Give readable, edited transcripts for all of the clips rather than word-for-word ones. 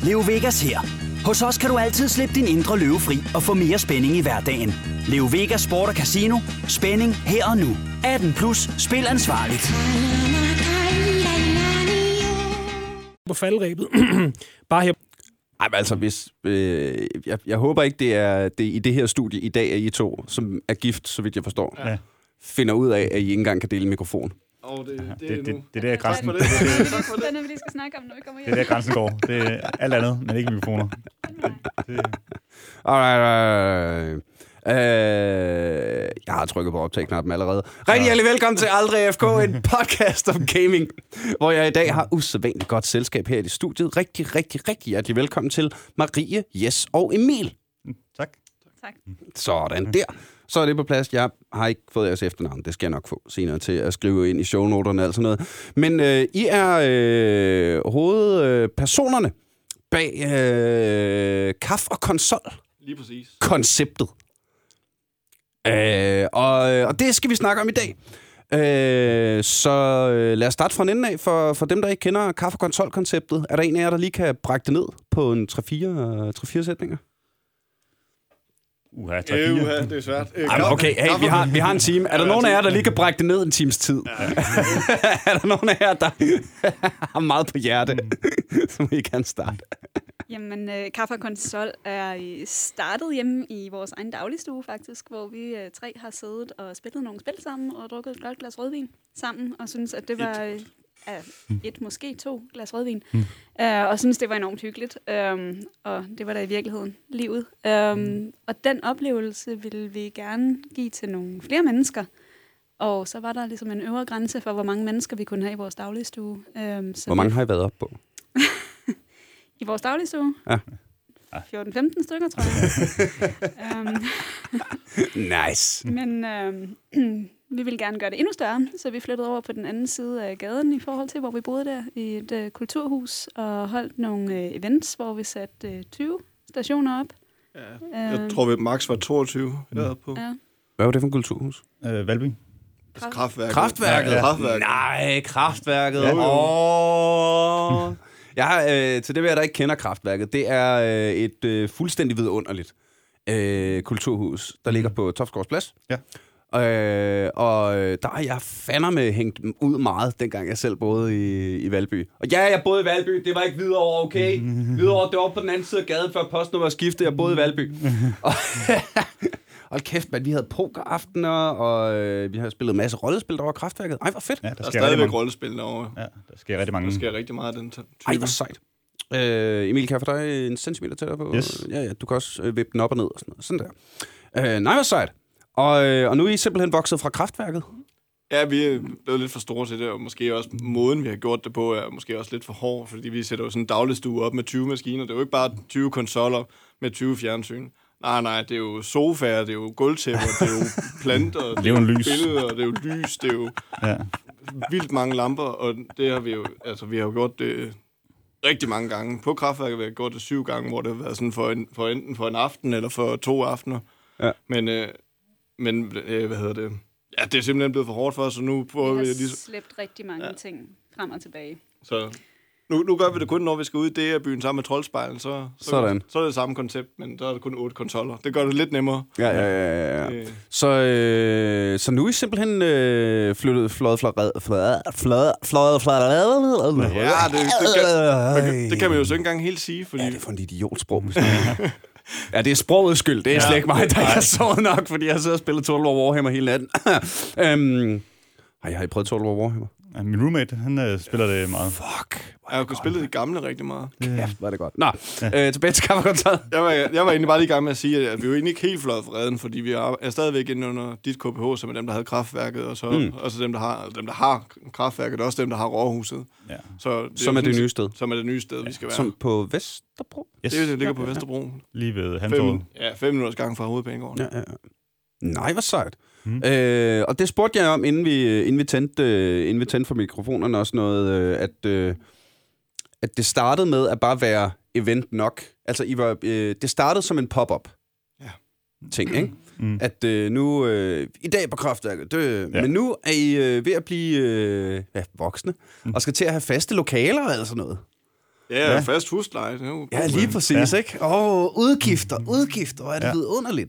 Leo Vegas her. Hos os kan du altid slippe din indre løve fri og få mere spænding i hverdagen. Leo Vegas Sport og Casino. Spænding her og nu. 18 plus. Spil ansvarligt. På faldrebet. Bare her. Ej, altså, hvis, jeg håber ikke, det er i det her studie i dag, at I to, som er gift, så vidt jeg forstår, finder ud af, at I ikke engang kan dele en mikrofon. Det der grænsen. Det er det, vi lige skal snakke om, når vi kommer hjem. Det der grænsen går. Det er alt andet, men ikke mikrofoner. Alright. Jeg har trykket på optag-knappen allerede. Rigtig hjertelig velkommen til Aldrig FK, en podcast om gaming, hvor jeg i dag har usædvanligt godt selskab her i studiet. Rigtig hjertelig velkommen til Marie, Jes og Emil. Tak. Sådan der. Så er det på plads. Jeg har ikke fået jeres efternavn. Det skal jeg nok få senere til at skrive ind i shownoterne og alt sådan noget. Men I er hovedpersonerne bag Kaf og Konsol. Lige præcis. Konceptet. Og det skal vi snakke om i dag. Så lad os starte fra en ende af. For dem, der ikke kender Kaf og Konsol-konceptet, er der en af jer, der lige kan brække det ned på en 3-4 sætninger? Det er svært. Okay, hey, vi har en time. Er der nogen af jer, der lige kan brække det ned en times tid? Ja. Er der nogen af jer, der har meget på hjerte, som I kan starte? Jamen, Kaffe og Konsol er startet hjemme i vores egen dagligstue, faktisk, hvor vi tre har siddet og spillet nogle spil sammen og drukket et godt glas rødvin sammen, og synes at det var... måske 2 glas rødvin, og synes det var enormt hyggeligt, og det var da i virkeligheden livet. Og den oplevelse ville vi gerne give til nogle flere mennesker, og så var der ligesom en øvre grænse for, hvor mange mennesker vi kunne have i vores dagligstue. Hvor mange har I været op på? I vores dagligstue? Ja. 14-15 stykker, tror jeg. Nice. Men vi ville gerne gøre det endnu større, så vi flyttede over på den anden side af gaden i forhold til, hvor vi boede der i et kulturhus og holdt nogle events, hvor vi satte 20 stationer op. Ja. Jeg tror, vi max var 22 på. Ja. Hvad var det for en kulturhus? Valby. Kraftværket. Kraftværket? Nej, Kraftværket. Til det, der ikke kender Kraftværket, det er et fuldstændig vidunderligt kulturhus, der ligger på Tofsgaards Plads. Ja. Og der har jeg fandme hængt ud meget, dengang jeg selv boede i Valby. Og ja, jeg boede i Valby, det var ikke Hvidovre, okay? Hvidovre, det var på den anden side af gaden, før postnummeret skiftede, jeg boede i Valby. Hold kæft, man, vi havde pokeraftener, og vi har spillet en masse rollespil, der var Kraftværket. Ej, hvor fedt. Ja, der er stadigvæk rollespil derovre. Ja, der sker rigtig mange. Der sker rigtig meget af den type. Ej, hvor sejt. Emil, kan jeg få dig en centimeter tættere på? Yes. Ja, du kan også vippe den op og ned og sådan noget. Sådan der. Nej, hvor sejt. Og nu er I simpelthen vokset fra Kraftværket? Ja, vi er blevet lidt for store til det, og måske også måden, vi har gjort det på, er måske også lidt for hård, fordi vi sætter jo sådan en dagligstue op med 20 maskiner. Det er jo ikke bare 20 konsoller med 20 fjernsyn. Nej, det er jo sofaer, det er jo gulvtæpper, det er jo planter, det er jo billeder, det er jo lys, det er jo vildt mange lamper, og det har vi jo, altså vi har jo gjort det rigtig mange gange. På Kraftværket har vi gjort det 7 gange, hvor det har været sådan for enten for en aften eller for 2 aftener. Ja. Men hvad hedder det? Ja, det er simpelthen blevet for hårdt for os, så nu prøver vi har slæbt rigtig mange ting frem og tilbage. Så nu gør vi det kun, når vi skal ud i DR-byen sammen med Troldspejlen, så er det det samme koncept, men der er det kun 8 konsoller. Det gør det lidt nemmere. Ja. Så nu er I simpelthen fløjet det kan man jo så ikke engang helt sige, fordi... Ja, det er for en idiotsprog. Ja, det er sprogets skyld. Det er slet ikke mig, der ikke har sovet nok, fordi jeg sidder og spiller Total War Warhammer hele natten. Har I prøvet Total War Warhammer? Ja, min roommate, han spiller det meget. Fuck. Jeg har jo spillet de gamle rigtig meget. Kæft, var det godt. Nå, tilbage til Kaffe-Kontoret. Jeg var egentlig bare lige i gang med at sige, at vi jo egentlig ikke helt fløjet fra redden, fordi vi er stadigvæk inde under dit KPH, som er dem, der havde Kraftværket, og så også dem, der har Kraftværket, og også dem, der har Råhuset. Ja. Som er det nye sted. Som er det nye sted, vi skal være. Som på Vesterbro? Yes. Det ligger på Vesterbro. Lige ved Hantorvet. 5 minutters gang fra Hovedbanegården. Ja. Nej, hvor sejt. Og det spurgte jeg om, inden vi tændte for mikrofonerne også noget, at det startede med at bare være event nok. Altså, det startede som en pop-up ting, ikke? At nu, i dag på Kraftværket, men nu er I ved at blive voksne, og skal til at have faste lokaler og sådan noget. Ja, fast husleje. Ja, lige præcis, ikke? Udgifter, hvor er det vidunderligt.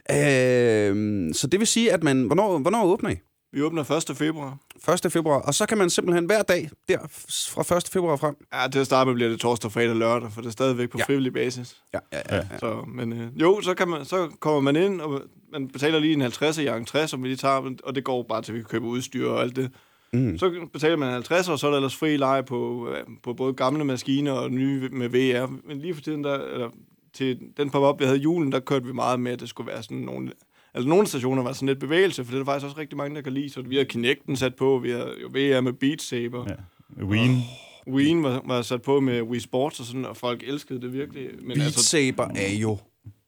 Så det vil sige, at man... Hvornår åbner I? Vi åbner 1. februar. 1. februar, og så kan man simpelthen hver dag der fra 1. februar frem. Ja, til at starte med bliver det torsdag, fredag og lørdag, for det er stadigvæk på frivillig basis. Ja. Så, men så kommer man ind, og man betaler lige en 50 i entré, som vi lige tager, og det går bare til, at vi kan købe udstyr og alt det. Så betaler man 50, og så er der ellers fri leje på både gamle maskiner og nye med VR. Men lige for tiden, til den pop-up, vi havde i julen, der kørte vi meget med, at det skulle være sådan nogle... Altså, nogle stationer var sådan lidt bevægelse, for det er der faktisk også rigtig mange, der kan lide. Så vi har Kinecten sat på, vi har jo VR med Beat Saber. Ja. Wien var sat på med Wii Sports og sådan, og folk elskede det virkelig. Men Beat Saber er jo...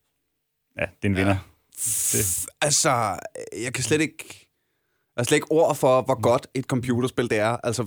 Ja, det er en vinder. Altså, jeg kan slet ikke... Der er slet ikke ord for, hvor godt et computerspil det er. Altså,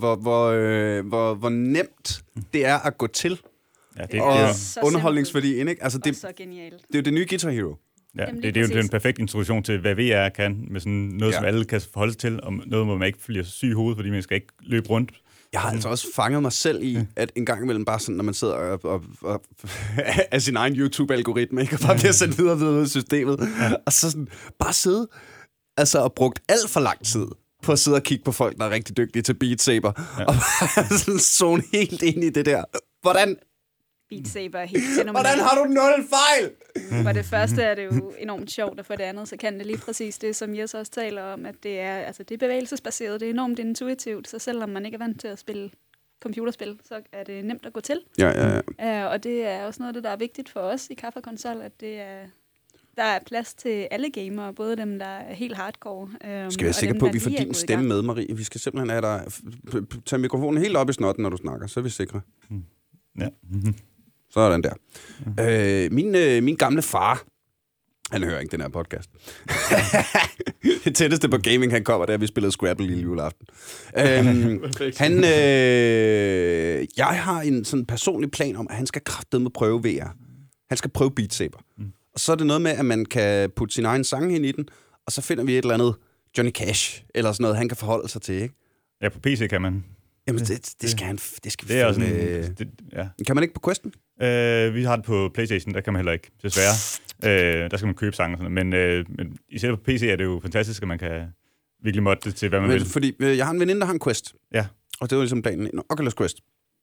hvor nemt det er at gå til. Ja, det og er underholdningsværdien, ikke? Altså, det, så genialt. Det er jo det nye Guitar Hero. Ja, det er jo en perfekt introduktion til, hvad VR kan, med sådan noget, som alle kan forholde sig til, og noget, hvor man ikke bliver syg i hovedet, fordi man skal ikke løbe rundt. Jeg har altså også fanget mig selv i, at en gang imellem bare sådan, når man sidder og af sin egen YouTube-algoritme, ikke? Og bare bliver sendt videre i systemet, og så sådan, bare sidde og brugt alt for lang tid på at sidde og kigge på folk, der er rigtig dygtige til Beat Saber, og bare sådan zone helt ind i det der. Hvordan? Beat Saber er helt fænomenalt. Hvordan har du 0 fejl? For det første er det jo enormt sjovt, og for det andet, så kan det lige præcis det, som Jes også taler om, at det er bevægelsesbaseret, det er enormt intuitivt, så selvom man ikke er vant til at spille computerspil, så er det nemt at gå til. Ja. Og det er også noget af det, der er vigtigt for os i Kaffe og Konsol, at der er plads til alle gamere, både dem, der er helt hardcore. Skal vi være sikre på, at vi får din stemme med, Marie? Vi skal simpelthen have dig... Tag mikrofonen helt op i snotten, når du snakker, så er vi sikre. Ja. Sådan der. Min gamle far, han hører ikke den her podcast. Det tætteste på gaming, han kommer, da vi spillede Scrabble lille juleaften. Jeg har en sådan personlig plan om, at han skal kraftedeme prøve VR. Han skal prøve Beat Saber. Og så er det noget med, at man kan putte sin egen sang ind i den, og så finder vi et eller andet Johnny Cash, eller sådan noget, han kan forholde sig til, ikke? Ja, på PC kan man. Jamen, det skal han... Det skal det er sådan, ja. Kan man ikke på Questen? Vi har det på PlayStation, der kan man heller ikke, desværre. Der skal man købe sange og sådan noget. Men især på PC er det jo fantastisk, at man kan virkelig modde det til, hvad man vil. Fordi jeg har en veninde, der har en Quest. Ja. Og det var ligesom planen. En Oculus Quest.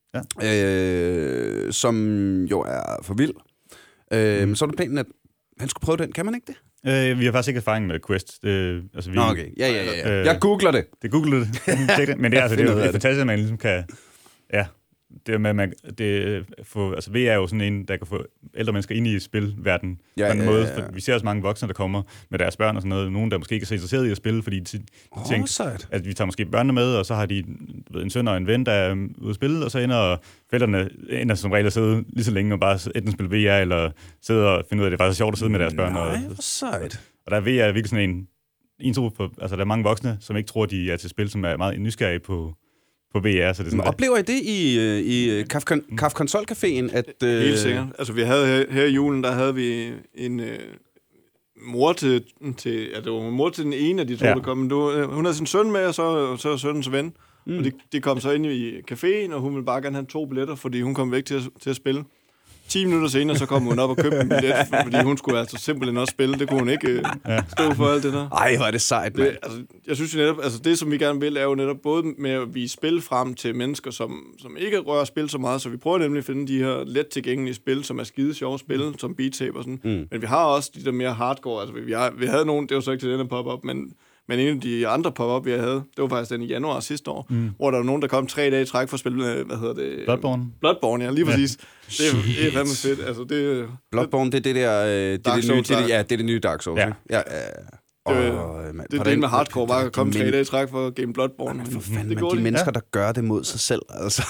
Ja. Som jo er for vild. Så er det planen, at han skulle prøve den. Kan man ikke det? Vi har faktisk ikke erfaring med Quest. Okay. Ja. Jeg googler det. Det googler det. Men det er fantastisk, at man ligesom kan... Ja, det med, VR er jo sådan en, der kan få ældre mennesker ind i spilverdenen på en måde. For vi ser også mange voksne, der kommer med deres børn og sådan noget. Nogen, der måske ikke er så interesseret i at spille, fordi de tænker, at vi tager måske børnene med, og så har de en søn og en ven, der er ude at spille, og så ender forældrene som regel at sidde lige så længe og bare enten spille VR, eller sidde og finde ud af, at det er faktisk sjovt at sidde med deres børn. Og der er VR virkelig sådan en tro på, altså der er mange voksne, som ikke tror, de er til spil, som er meget nysgerrige på VR. Så det sådan, oplever I det i Kaffe Konsol Caféen? Helt sikkert. Altså vi havde her i julen, der havde vi en mor til det var mor til den ene af de to, der kom. Hun havde sin søn med, og så sønnens ven. Og de kom så ind i caféen, og hun ville bare gerne have 2 billetter, fordi hun kom væk til at spille. 10 minutter senere, så kom hun op og købte en billet, fordi hun skulle altså simpelthen også spille. Det kunne hun ikke stå for alt det der. Ej, hvor er det sejt, mand. Jeg synes jo netop, det som vi gerne vil, er jo netop både med at vise spil frem til mennesker, som ikke rører spil så meget, så vi prøver nemlig at finde de her let tilgængelige spil, som er skide sjove spil, som Beat Saber og sådan. Men vi har også de der mere hardcore, altså vi havde nogen, det var så ikke til denne pop-up, men en af de andre pop-up, vi havde, det var faktisk den i januar sidste år, hvor der var nogen, der kom 3 dage i træk for at spille, Bloodborne, ja, lige præcis. Det er fandme fedt. Altså, Bloodborne, det er det der... det er det nye Dark Souls, ikke? Ja. Det er det med hardcore, bare at komme 3 dage i træk for at game Bloodborne. For fanden, de mennesker, der gør det mod sig selv, altså...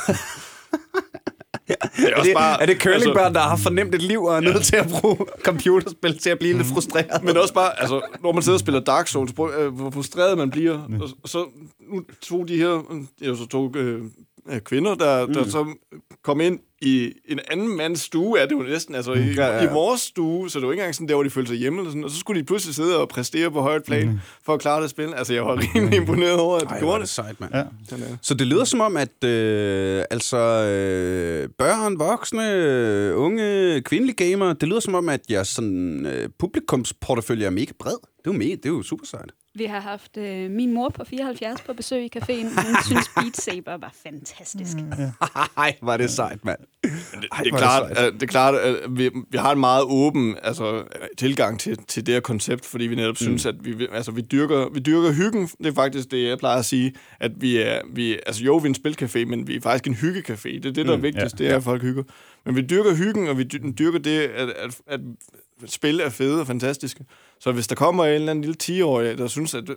Er det curlingbørn, der har fornemt et liv og er nødt til at bruge computerspil til at blive lidt frustreret? Men også bare, altså, når man sidder og spiller Dark Souls, hvor frustreret man bliver. Og så nu tog de her, to kvinder, der så kom ind i en anden mands stue er det jo næsten, altså i vores stue, så det var ikke engang sådan der, hvor de følte sig hjemme, eller sådan, og så skulle de pludselig sidde og præstere på højt plan for at klare det spil. Altså, jeg var rimelig imponeret over, at de gjorde det. Sejt, mand. Ja. Så det lyder som om, at børn, voksne, unge, kvindelige gamere, det lyder som om, at jeres sådan, publikumsportefølje er mega bred. Det er jo super sejt. Vi har haft min mor på 74 på besøg i caféen. Hun synes Beat Saber var fantastisk. Ej, var det sejt, mand. Det er klart, at vi har en meget åben tilgang til det her koncept, fordi vi netop synes, at vi dyrker hyggen. Det er faktisk det, jeg plejer at sige, at vi er en spilcafé, men vi er faktisk en hyggecafé. Det er det, der er vigtigst, det er, at folk hygger. Men vi dyrker hyggen, og vi dyrker det, at spil er fede og fantastiske. Så hvis der kommer en eller anden lille 10-årig, der synes, at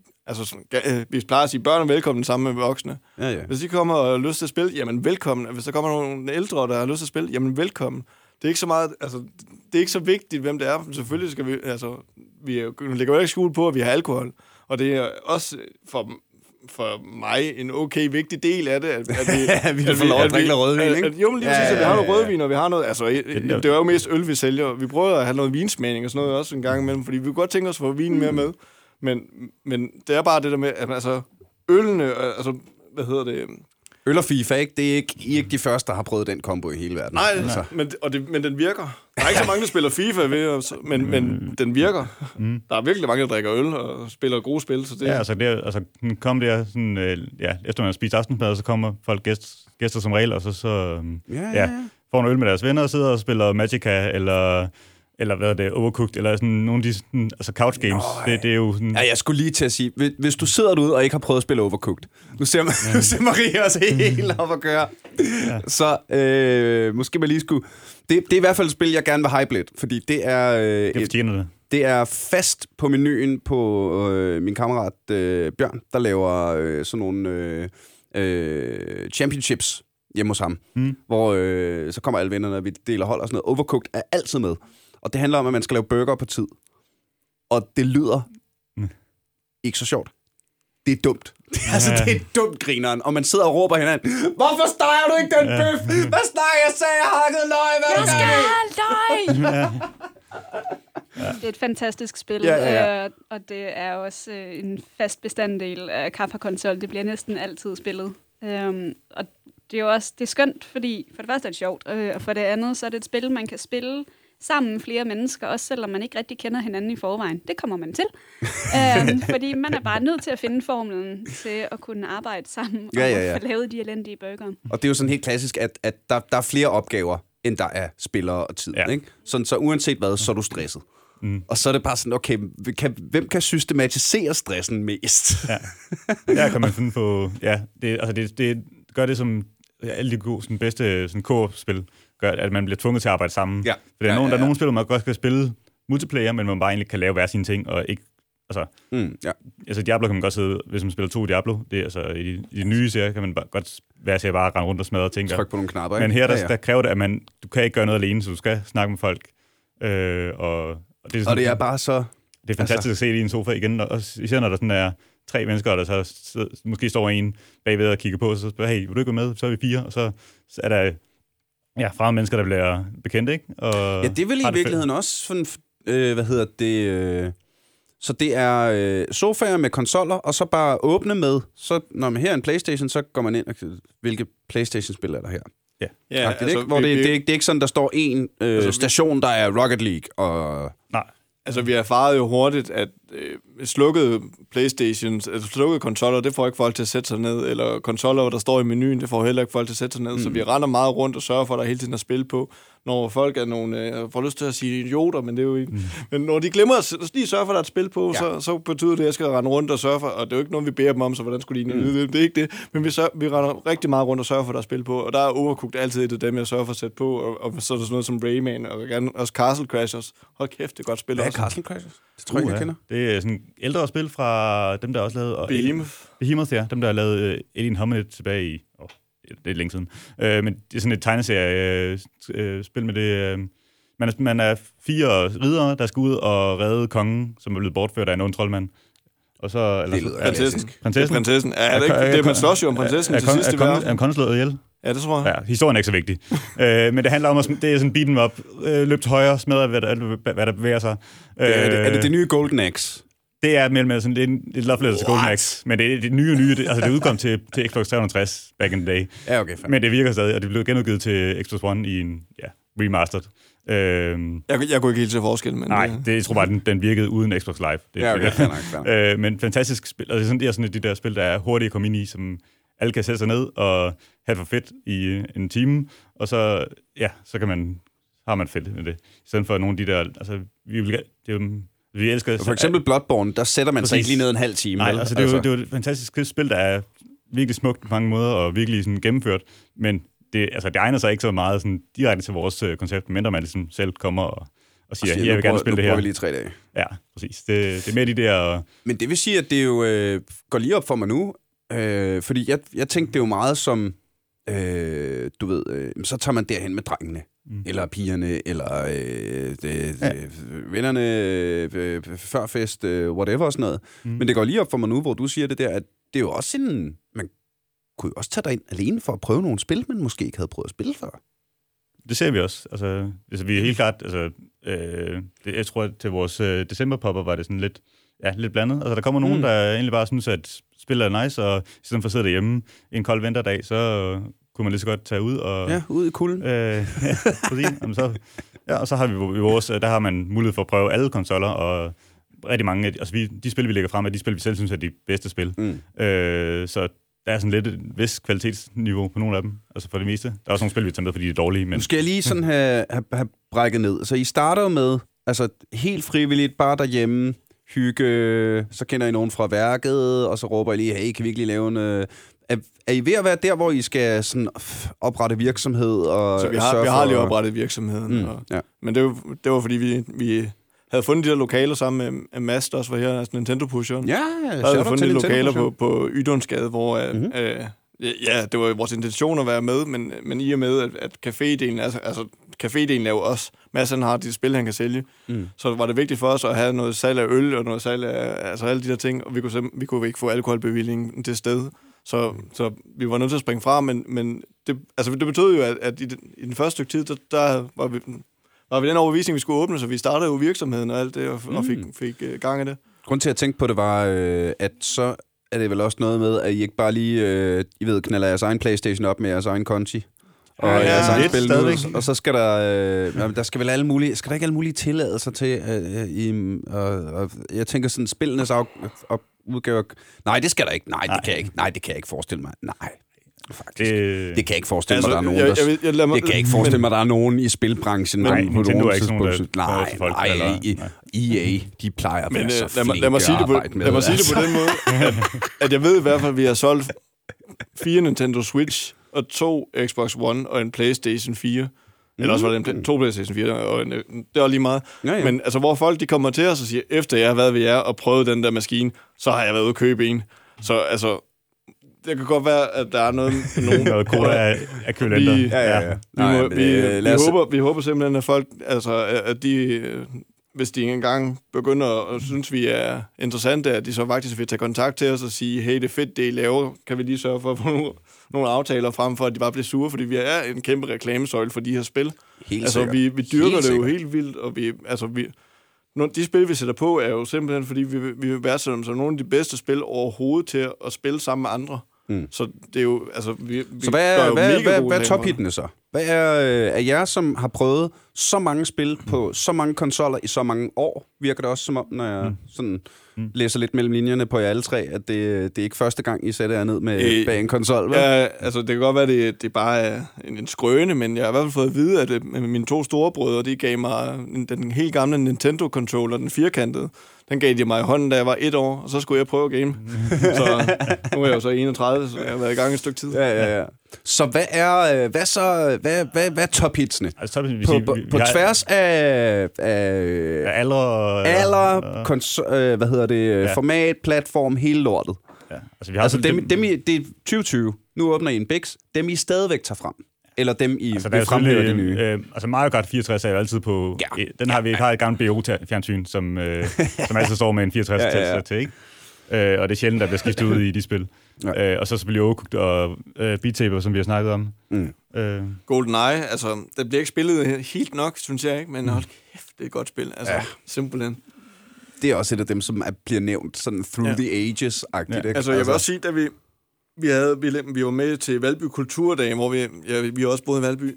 vi plejer at sige, børn er velkommen sammen med voksne. Ja. Hvis de kommer og har lyst til at spille, jamen velkommen. Hvis der kommer nogle ældre, der har lyst til at spille, jamen velkommen. Det er ikke så meget, det er ikke så vigtigt, hvem det er. Selvfølgelig skal vi lægger jo ikke skjul på, at vi har alkohol. Og det er også for mig en okay vigtig del af det, at vi får lov at drikke rødvin, ikke? Jo, men lige præcis, at vi har noget rødvin, og vi har noget, det er jo mest øl, vi sælger. Vi prøver at have noget vinsmagning og sådan noget også en gang imellem, fordi vi kunne godt tænke os at få vinen mere med. Men det er bare det der med, at ølene, øl og FIFA, ikke? Det er ikke de første, der har prøvet den kombo i hele verden. Nej, men den virker. Der er ikke så mange, der spiller FIFA ved, men den virker. Der er virkelig mange, der drikker øl og spiller gode spil. Så det... Ja, kom der sådan, efter man har spist aftensmad, så kommer folk gæster som regel, og så får en øl med deres venner og sidder og spiller Magicka, eller hvad er det, Overcooked, eller sådan nogle af de couch games. Det er jo sådan... Ja, jeg skulle lige til at sige, hvis du sidder derude og ikke har prøvet at spille Overcooked, nu ser Maria også helt op at gøre. Ja. Så måske man lige skulle... Det er i hvert fald et spil, jeg gerne vil hype lidt, fordi det er... Det er fast på menuen på min kammerat Bjørn, der laver sådan nogle championships hjemme hos ham, hvor så kommer alle vennerne, og vi deler hold og sådan noget. Overcooked er altid med. Og det handler om, at man skal lave burger på tid. Og det lyder ikke så sjovt. Det er dumt. Det er dumt, grineren. Og man sidder og råber hinanden, hvorfor steger du ikke den bøf? Hvad steger jeg? Sagde jeg hakket løg? Jeg skal have løg! Det er et fantastisk spil, og det er også en fast bestanddel af Kaffa-konsol. Det bliver næsten altid spillet. Og det er jo også det er skønt, fordi for det første er det sjovt, og for det andet så er det et spil, man kan spille sammen med flere mennesker, også selvom man ikke rigtig kender hinanden i forvejen. Det kommer man til. Fordi man er bare nødt til at finde formlen til at kunne arbejde sammen og få lavet de elendige burger. Og det er jo sådan helt klassisk, at der er flere opgaver, end der er spillere og tid. Ikke? Sådan, så uanset hvad, så er du stresset. Og så er det bare sådan, okay, hvem kan systematisere stressen mest? Ja, kan man finde på... Ja, det gør det som alle de gode, sådan bedste sådan co-op-spil, gør, at man bliver tvunget til at arbejde sammen. Ja. For der er nogle spil, man godt skal spille multiplayer, men man bare egentlig kan lave hver sine ting, og ikke... Altså, Diablo kan man godt sidde, hvis man spiller 2 Diablo. Det er, altså, i de nye serier kan man godt være til at bare rende rundt og smadre ting. Tryk på nogle knapper, ikke? Men her, der kræver det, at du kan ikke gøre noget alene, så du skal snakke med folk. Og det er bare så... Det er fantastisk at se det i en sofa igen, og især når der sådan er 3 mennesker, der så måske står en bagved og kigger på, og så spørger, hey, vil du ikke være med? Så er vi 4, og så er der fremmede mennesker, der bliver bekendte, ikke? Og det er vel i virkeligheden også sådan, så det er sofaer med konsoller, og så bare åbne med, så når man her er en PlayStation, så går man ind og hvilke PlayStation-spil er der her? Ja, altså, hvor det er ikke sådan, der står en station, der er Rocket League, og... Nej. Altså, vi erfarede jo hurtigt, at slukkede PlayStations, slukkede konsoller, det får ikke folk til at sætte sig ned, eller konsoller, der står i menuen, det får heller ikke folk til at sætte sig ned, så vi render meget rundt og sørger for, at der hele tiden er spil på. Når folk er nogle, jeg får lyst til at sige idioter, men det er jo ikke... Men når de glemmer at lige sørge for, at der er et spil på, så betyder det, at jeg skal rende rundt og sørge for, og det er jo ikke noget, vi beder dem om, så hvordan skulle de vide det? Det er ikke det, men vi render rigtig meget rundt og sørger for, at der er spil på, og der er Overcooked altid et af dem, jeg sørger for at sætte på, og så er der sådan noget som Rayman, og gerne også Castle Crashers. Hold kæft, det er godt spil. Hvad er Castle Crashers? Det tror jeg kender. Det er sådan ældre spil fra dem, der også lavede... Behemoth, ja. Dem, der har lavet Alien Hominid tilbage i... det er længe siden. Men det er sådan et tegneserie-spil med det... Man er 4 riddere, der skal ud og redde kongen, som er blevet bortført af en ond troldmand. Og så... Prinsessen. Ja, det er man slås jo om prinsessen til sidst i verden. Er kongen slået ihjel? Ja, det tror jeg. Ja, historien er ikke så vigtig. Men det handler om, at det er sådan beat them up, løb til højre, smadre, hvad der bevæger sig. Er det nye Golden Axe? Det er mellem sådan et love letter til Golden Axe, men det er det nye, det udkom til Xbox 360 back in the day. Ja, okay. Fair. Men det virker stadig, og det blev genudgivet til Xbox One i en remastered. Jeg kunne ikke helt se forskel, men... Nej, jeg tror bare, den virkede uden Xbox Live. Ja, okay, fair nok. Men fantastisk spil. Altså, det er sådan de der spil, der er hurtigt at komme ind i, som alle kan sætte sig ned og have for fedt i en time, og så har man fedt med det. I stedet for nogle af de der... Altså, vi elsker... For eksempel Bloodborne, der sætter man sig ikke lige ned en halv time. Nej, altså, det er jo et fantastisk spil, der er virkelig smukt på mange måder, og virkelig sådan gennemført, men det egner sig ikke så meget sådan, direkte til vores koncept, mindre man ligesom selv kommer og siger, jeg vil gerne spille det her. Nu vi lige 3 dage. Ja, præcis. Det er mere de der... Men det vil sige, at det jo går lige op for mig nu, fordi jeg tænkte det jo meget som, du ved, så tager man derhen med drengene, eller pigerne, eller vennerne, førfest, whatever og sådan noget. Men det går lige op for mig nu, hvor du siger det der, at det er jo også sådan, man kunne jo også tage dig ind alene for at prøve nogle spil, man måske ikke havde prøvet at spille før. Det ser vi også. Altså vi er helt klart... jeg tror, at til vores decemberpopper var det sådan lidt blandet. Altså, der kommer nogen, der egentlig bare synes, at spillet er nice, og i stedet for at sidde derhjemme en kold vinterdag, så kunne man lige så godt tage ud og... Ja, ud i kulden. Og så har vi vores... Der har man mulighed for at prøve alle konsoller, og rigtig mange... Altså, de spil, vi lægger frem, er de spil, vi selv synes er de bedste spil. Så der er sådan lidt et vis kvalitetsniveau på nogle af dem, altså for det meste. Der er også nogle spil, vi tager med, fordi de er dårlige. Men... Nu skal jeg lige sådan have brækket ned. Så I starter jo med, altså helt frivilligt, bare derhjemme, hygge, så kender I nogen fra værket, og så råber I lige, hey, kan vi ikke lige lave en... Er I ved at være der, hvor I skal sådan oprette virksomhed? Og så vi har lige oprettet virksomheden. Men det var fordi, vi havde fundet de der lokaler sammen med Mads, der også var her, altså Nintendo-pusheren. Ja, der havde fundet de lokaler på Ydonsgade, hvor det var vores intention at være med, men i og med, at café-delen, altså café-delen er jo os. Mads har de spil, han kan sælge. Så var det vigtigt for os at have noget salg af øl, og noget salg af altså alle de der ting, og vi kunne ikke få alkoholbevillingen til sted. Så vi var nødt til at springe fra, men det betød jo, at i den første stykke tid, der var vi den overbevisning, vi skulle åbne, så vi startede jo virksomheden og alt det, og fik gang i det. Grunden til at tænke på det var, at så er det vel også noget med, at I ikke bare lige, knaller jeres egen PlayStation op med jeres egen konti. Og jeres egen spil nu, og så skal der skal vel der ikke alle mulige tilladelser til, og jeg tænker sådan, spillenes udgaver. Nej, det skal der ikke. Nej, det kan jeg ikke. Nej, det kan jeg ikke forestille mig. Nej. Faktisk. Det kan jeg ikke forestille mig, der er nogen, det kan jeg ikke forestille mig, der er nogen i spilbranchen. Nej, Nintendo er ikke nogen, nej, EA, de plejer at være så flinke at arbejde med. Lad mig sige det på den måde, at jeg ved i hvert fald, at vi har solgt 4 Nintendo Switch, og 2 Xbox One, og en PlayStation 4. Eller også var det 2 PlayStation 4, og det var lige meget. Ja. Men altså, hvor folk de kommer til os og siger, efter jeg har været ved jer og prøvet den der maskine, så har jeg været ude at købe en. Så altså... Det kan godt være, at der er noget cola af kølenter. Vi håber simpelthen, at folk, altså, at de, hvis de engang begynder at synes, vi er interessante, at de så faktisk vil tage kontakt til os og sige, hey, det er fedt, det I laver. Kan vi lige sørge for at få nogle aftaler frem for, at de bare bliver sure, fordi vi er en kæmpe reklamesøjle for de her spil. Vi dyrker det jo helt vildt, og de spil, vi sætter på, er jo simpelthen, fordi vi vil værdsætte dem som nogle af de bedste spil overhovedet til at spille sammen med andre. Så det er jo, altså, så hvad er tophittene så? Hvad er jer, som har prøvet så mange spil på så mange konsoller i så mange år, virker det også som om, når jeg sådan læser lidt mellem linjerne på jer alle tre, at det er ikke første gang, I sætter jer ned med bag en konsol, vel? Ja, altså det kan godt være, at det bare er en skrøne, men jeg har i hvert fald fået at vide, at mine 2 storebrødre, de gav mig den helt gamle Nintendo-controller, den firkantede. Den gav de mig i hånden, da jeg var 1 år, og så skulle jeg prøve at game. Så nu er jeg jo så 31, så jeg har været i gang et stykke tid. Ja. Så hvad er tophitsene? Altså, på tværs af alder, format, platform, hele lortet. Ja. Altså, vi har det er 2020. Nu åbner I en Bix. Dem I stadigvæk tager frem. Eller dem I vil fremhæve det nye. Altså Mario Kart 64 er jo altid på... Ja. Den har vi har et gammelt BO-fjernsyn, som altid står med en 64 til, ikke? og det er sjældent, der bliver skiftet ud i de spil. Og så selvfølgelig Overcooked og Beat Saber, som vi har snakket om. GoldenEye, altså, der bliver ikke spillet helt nok, synes jeg ikke, men hold kæft, det er et godt spil. Altså, simpelthen. Det er også et af dem, som bliver nævnt sådan through the ages-agtigt. Ja. Altså, jeg vil også sige, da vi var med til Valby Kulturdag, hvor vi også boede i Valby,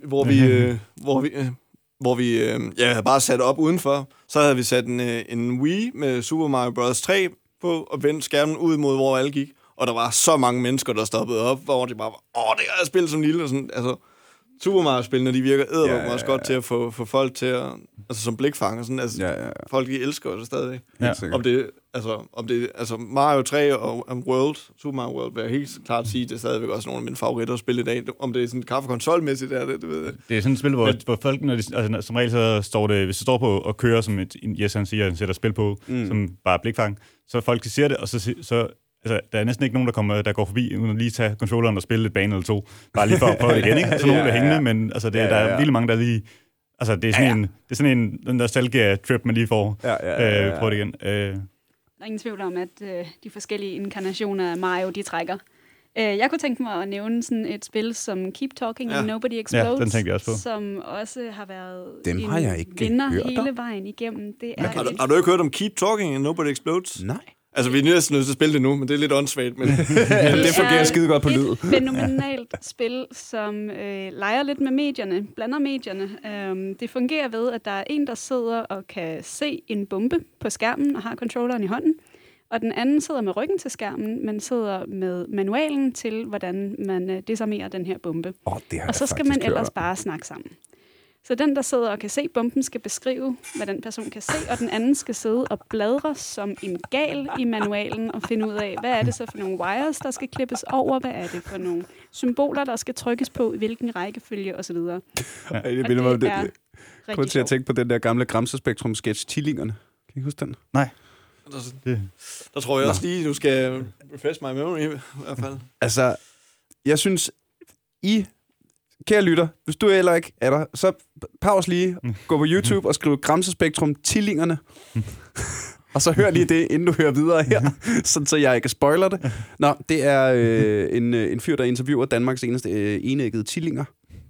hvor vi havde bare sat op udenfor. Så havde vi sat en Wii med Super Mario Bros. 3 på, og vendt skærmen ud mod, hvor alle gik. Og der var så mange mennesker, der stoppede op, hvor de bare var, det er spillet som lille. Og sådan, altså, Super Mario-spillene, de virker også godt til at få folk til at... Altså som blikfanger, sådan, altså, folk de elsker det stadigvæk. Ja. Om det altså Mario 3 og World, Super Mario World, vil jeg helt klart sige, det er stadigvæk også nogle af mine favoritter at spille i dag. Om det er sådan kaffekonsolmæssigt, det ved jeg. Det er sådan et spil, hvor folk, når de, altså, som regel så står det, hvis du står på og kører, som han siger, han sætter spil på, som bare blikfang, så folk ser det, og så altså, der er næsten ikke nogen, der går forbi, uden at lige tage controlleren og spille et bane eller to. Bare lige for at prøve det igen, ikke? Altså, nogen der hængende, men altså, der er virkelig mange, der lige... Altså, det er sådan en den der nostalgia-trip, man lige får. Prøv det igen. Der er ingen tvivl om, at de forskellige inkarnationer af Mario, de trækker. Jeg kunne tænke mig at nævne sådan et spil som Keep Talking and Nobody Explodes, den tænkte jeg også på. Som også har været vinder hele vejen igennem. Det er har du ikke hørt om Keep Talking and Nobody Explodes? Nej. Altså, vi er næsten nødt til at spille det nu, men det er lidt åndssvagt. Men det fungerer skide godt på lyd. Det er et fænomenalt spil, som leger lidt med medierne, blander medierne. Det fungerer ved, at der er en, der sidder og kan se en bombe på skærmen og har controlleren i hånden. Og den anden sidder med ryggen til skærmen, men sidder med manualen til, hvordan man desarmerer den her bombe. Og så skal man ellers bare snakke sammen. Så den, der sidder og kan se bomben, skal beskrive, hvad den person kan se, og den anden skal sidde og bladre som en gal i manualen og finde ud af, hvad er det så for nogle wires, der skal klippes over, hvad er det for nogle symboler, der skal trykkes på, i hvilken rækkefølge osv. Det minder mig om det. Jeg kommer til at tænke på den der gamle Gramsespektrum-sketch, Tillingerne. Kan I huske den? Nej. Der tror jeg også lige, du skal refresh my memory i hvert fald. Altså, jeg synes, kære lytter, hvis du heller ikke er der, så pause lige, gå på YouTube og skriv Gramsespektrum Tillingerne. Og så hør lige det, inden du hører videre her, sådan så jeg ikke spoiler det. Nå, det er en fyr, der interviewer Danmarks eneste enæggede tillinger.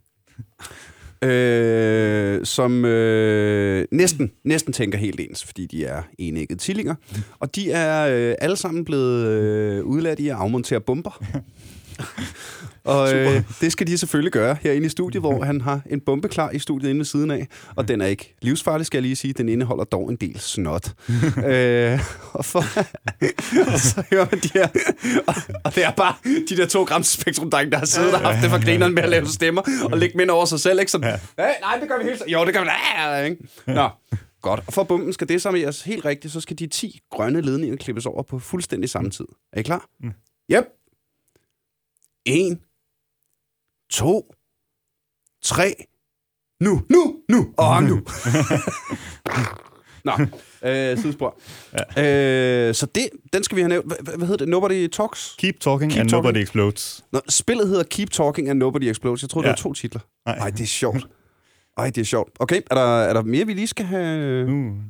Som næsten tænker helt ens, fordi de er enæggede tillinger. Og de er alle sammen blevet udlært i at afmontere bomber. Og det skal de selvfølgelig gøre herinde i studiet, hvor han har en bombe klar i studiet inde ved siden af. Og den er ikke livsfarlig, skal jeg lige sige. Den indeholder dog en del snot. Og så hører man de her... Og det er bare de der 2 Gramsespektrum-drenge, der har siddet og haft det for grineren med at lave stemmer og lægge mind over sig selv. Ikke? Sådan, nej, det gør vi helt... Jo, det gør vi... Ikke? Nå, godt. Og for bomben skal desarmeres helt rigtigt, så skal de 10 grønne ledninger klippes over på fuldstændig samme tid. Er I klar? Yep. 1, 2, 3, nu, og nu. Nå, sidespor. Så den skal vi have nævnt. Hvad hedder det? Nobody Talks? Keep Talking and Nobody Explodes. Nå, spillet hedder Keep Talking and Nobody Explodes. Jeg tror, det var 2 titler. Nej, det er sjovt. Det er sjovt. Okay, er der mere, vi lige skal have...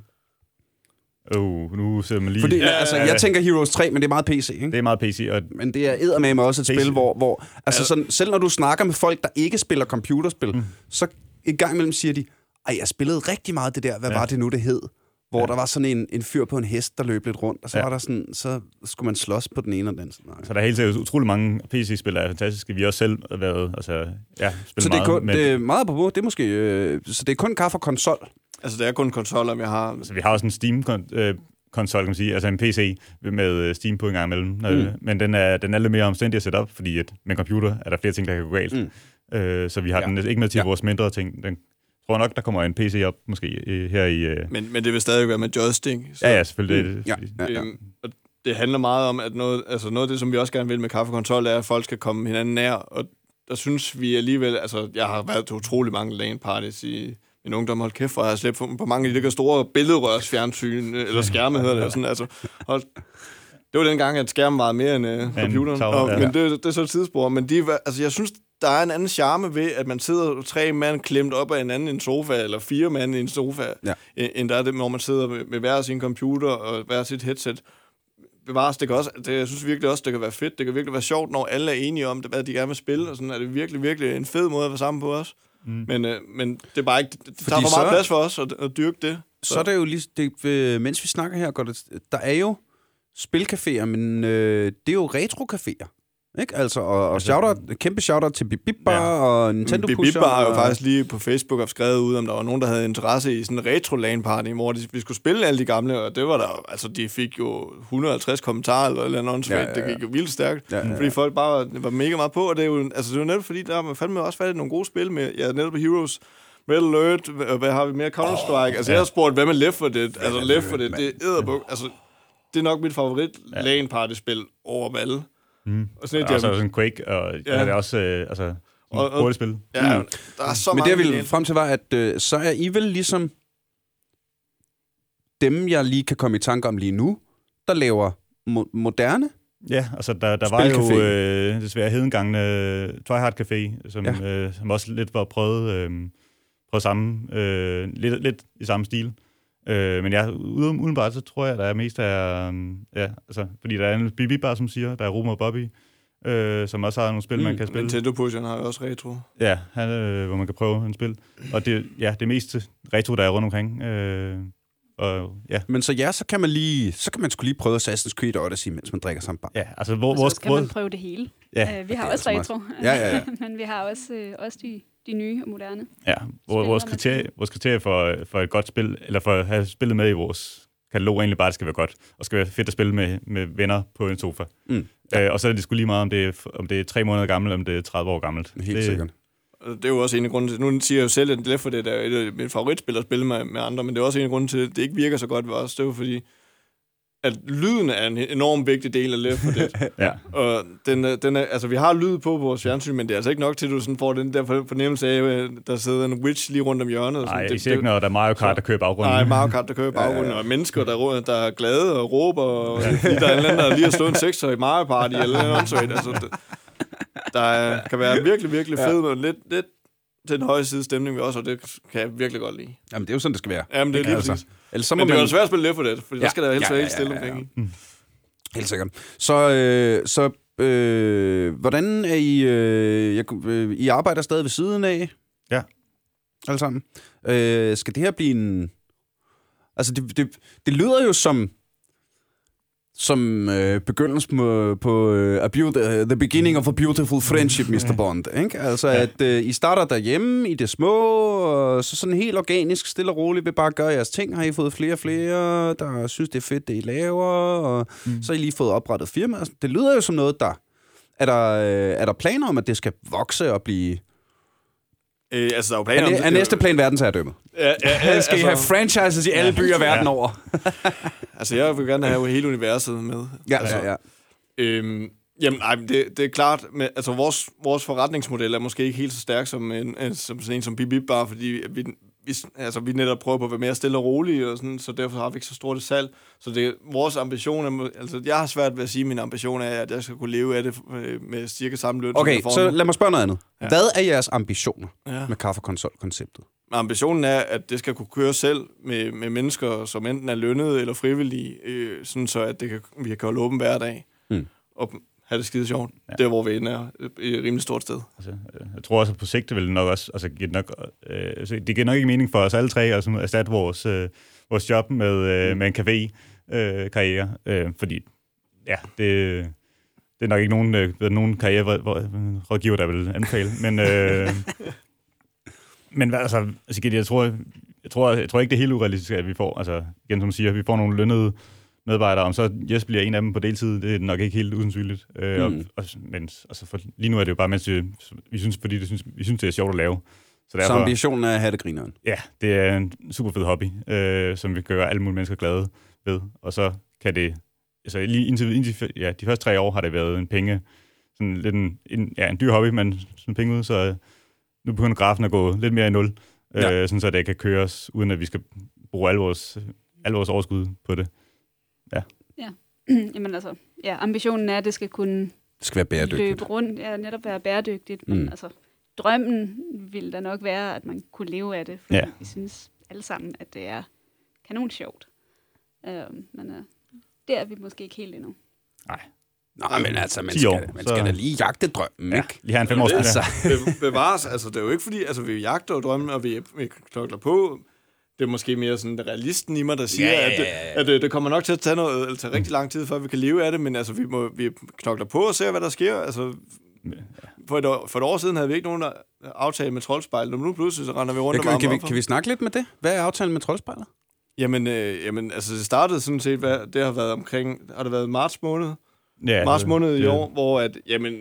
Nu ser man lige... Fordi, jeg tænker Heroes 3, men det er meget PC, ikke? Det er meget PC. Men det er eddermame også et spil, hvor altså sådan, selv når du snakker med folk, der ikke spiller computerspil, så en gang imellem siger de, jeg spillede rigtig meget det der, hvad var det nu, det hed? Hvor der var sådan en fyr på en hest, der løb lidt rundt, og så var der sådan, så skulle man slås på den ene og den. Så der er helt sikkert utrolig mange PC-spil, der er fantastiske. Vi har også selv været, spillet så det er meget. Det er meget på det er måske, så det er kun kaffe og konsol. Altså, det er kun konsoller, vi har. Altså, vi har også en Steam-konsol, kan man sige, altså en PC med Steam på en gang imellem. Men den er lidt mere omstændig at sætte op, fordi med en computer er der flere ting, der kan gå galt. Så vi har den ikke med til vores mindre ting. Den tror nok, der kommer en PC op, måske her i... Men det vil stadig være med joystick. Så. Ja, selvfølgelig. Det handler meget om, at noget af det, som vi også gerne vil med kaffekonsol, er, at folk skal komme hinanden nær. Og der synes vi alligevel... Altså, jeg har været til utrolig mange LAN-parties i min ungdom. Hold kæft, for jeg har slæbt på mange af de der store billedrørsfjernsyn, eller skærme hedder det. Sådan, altså, det var dengang, at skærmen var mere end computeren. Men det er så et tidsspor. Men jeg synes, der er en anden charme ved, at man sidder 3 mand klemt op af hinanden i en sofa, eller 4 mand i en sofa, end der er det, når man sidder med hver sin computer og hver sit headset. bevares, jeg synes virkelig også, det kan være fedt. Det kan virkelig være sjovt, når alle er enige om, hvad de gerne vil spille, og sådan er det virkelig, virkelig en fed måde at være sammen på os. Men det er bare ikke, det tager for meget plads for os at dyrke det. Så er det jo lige, mens vi snakker her, der er jo spilcaféer, men det er jo retro-caféer. Ikke? Altså, og kæmpe shoutout til Bip Bar og Nintendo Pusher. Bip Bar har jo faktisk lige på Facebook skrevet ud, om der var nogen, der havde interesse i sådan en retro-LAN-party, hvor vi skulle spille alle de gamle, og det var der, altså de fik jo 150 kommentarer eller andet, det gik jo vildt stærkt, fordi folk bare var mega meget på, og det er jo, altså det var netop fordi, der fandme også faldet nogle gode spil med, netop Heroes, Red Alert, hvad har vi mere, Counter-Strike, altså jeg har spurgt, hvad med Left 4 Dead, altså Left 4 Dead, det er edderbuk, altså det er nok mit favorit LAN-party-spil over dem alle. Og sådan sådan Quake, og det er også hurtigt spil. Ja, der er så men det, jeg ville frem til, var, at så er I vel ligesom dem, jeg lige kan komme i tanke om lige nu, der laver moderne. Ja, altså der var jo desværre hedengangne Tryhard Café, som også lidt var prøvet samme, lidt i samme stil. Men udenbart, så tror jeg, der er mest af... fordi der er en Bip Bar, som siger, der er Ruben og Bobby, som også har nogle spil, man kan spille. Nintendo Pusher har jo også retro. Ja, hvor man kan prøve en spil. Og det meste retro, der er rundt omkring. Men så kan man sgu lige prøve Assassin's Creed Odyssey, mens man drikker sammen bar. Ja, altså så kan man prøve det hele. Ja, vi har også retro, men vi har også de nye og moderne. Ja, vores kriterie for et godt spil, eller for at have spillet med i vores katalog, egentlig bare, det skal være godt, og skal være fedt at spille med venner på en sofa. Og så er det sgu lige meget, om det er 3 måneder gammelt, eller om det er 30 år gammelt. Helt sikkert. Det er jo også en af grunden til, nu siger jeg jo selv, at Left 4 Dead er et af mine favoritspil at spille med andre, men det er også en af grunden til, at det ikke virker så godt ved os. Det er jo fordi, at lyden er en enormt vigtig del af Left 4 Dead. Ja. Og den er, altså vi har lyd på vores fjernsyn, men det er altså ikke nok til, at du sådan får den der fornemmelse af, der sidder en witch lige rundt om hjørnet. Nej, I ser ikke, når der er Mario Kart, der kører baggrunden. Nej, Mario Kart, der kører baggrunden, og mennesker, der er glade og råber, og der er en eller anden, der lige har slået en 6'er i Mario Party, eller noget andet. Altså, der kan være virkelig, virkelig fed, og lidt til den høje side stemning vi også, og det kan jeg virkelig godt lide. Jamen, det er jo sådan, det skal være. Jamen, det er lige præcis. Men det er jo svært at spille Left 4 Dead, for der skal der helst være helt stille omkring. Helt sikkert. Så hvordan er I... I arbejder stadig ved siden af? Ja. Alle sammen. Skal det her blive en... Altså, det lyder jo som begyndelsen på the beginning of a beautiful friendship, Mr. Bond. Ikke? Altså, at I starter derhjemme i det små, og så sådan helt organisk, stille og roligt, vil bare gøre jeres ting. Har I fået flere og flere, der synes, det er fedt, det I laver, og så har I lige fået oprettet firma. Det lyder jo som noget, der... Er der planer om, at det skal vokse og blive... Altså, der er jo planer om... Er næste plan verdensherredømme? Skal I have franchises i alle byer verden over? Altså, jeg vil gerne have hele universet med. Ja. Jamen, det er klart, altså vores forretningsmodel er måske ikke helt så stærk som sådan en som Bip Bar, fordi vi netop prøver på at være mere stille og rolige, og sådan, så derfor har vi ikke så stort et salg. Så vores ambition er, altså jeg har svært ved at sige, at min ambition er, at jeg skal kunne leve af det med cirka samme løn. Okay, så lad mig spørge noget andet. Ja. Hvad er jeres ambitioner med Kaffe-Konsol-konceptet? Ambitionen er, at det skal kunne køre selv med mennesker, som enten er lønnet eller frivillige, sådan så at vi kan holde åben hver dag. Og have det skide sjovt. Ja. Der, hvor vi er et rimelig stort sted. Altså, jeg tror også, at på sigt det vil nok også... Altså, det giver nok ikke mening for os alle tre at erstatte vores job med en café-karriere. Fordi, ja, det er nok ikke nogen karriererådgiver, der vil anbefale. Men altså, jeg tror ikke, det er helt urealistisk, at vi får... Altså, igen, som du siger, vi får nogle lønnede medarbejdere, om så Jes bliver en af dem på deltid, det er nok ikke helt usandsynligt. Men altså for lige nu er det jo bare, mens vi synes, det er sjovt at lave. Så ambitionen er at have det grineren? Ja, det er en super fed hobby, som vi kan gøre alle mulige mennesker glade ved. Og så kan det, altså lige indtil de første 3 år har det været en penge, sådan lidt en dyr hobby, men sådan penge ud, så nu begynder grafen at gå lidt mere i nul, sådan så det kan køres, uden at vi skal bruge al vores overskud på det. Ja. Jamen altså, ambitionen er, at det skal kunne være bæredygtigt. Løbe rundt, netop være bæredygtigt. Men altså, drømmen ville da nok være, at man kunne leve af det, fordi vi synes alle sammen, at det er kanon sjovt. Det er vi måske ikke helt endnu. Nej, men altså, man skal da lige jagte drømmen, ikke? Lige have en 5 års altså. Bevares, altså det er jo ikke fordi, altså vi jagter og drømmen, og vi knokler på. Det er måske mere sådan det realisten i mig, der siger, at det kommer nok til at tage rigtig lang tid, før vi kan leve af det, men altså vi knokler på og ser, hvad der sker. Altså, for et år siden havde vi ikke nogen aftale med Troldspejlet, og nu pludselig så render vi rundt og varmer op. Kan vi snakke lidt med det? Hvad er aftalen med Troldspejlet? Jamen, altså det startede sådan set, det har været omkring, har det været marts måned? Ja, marts måned i år, hvor at,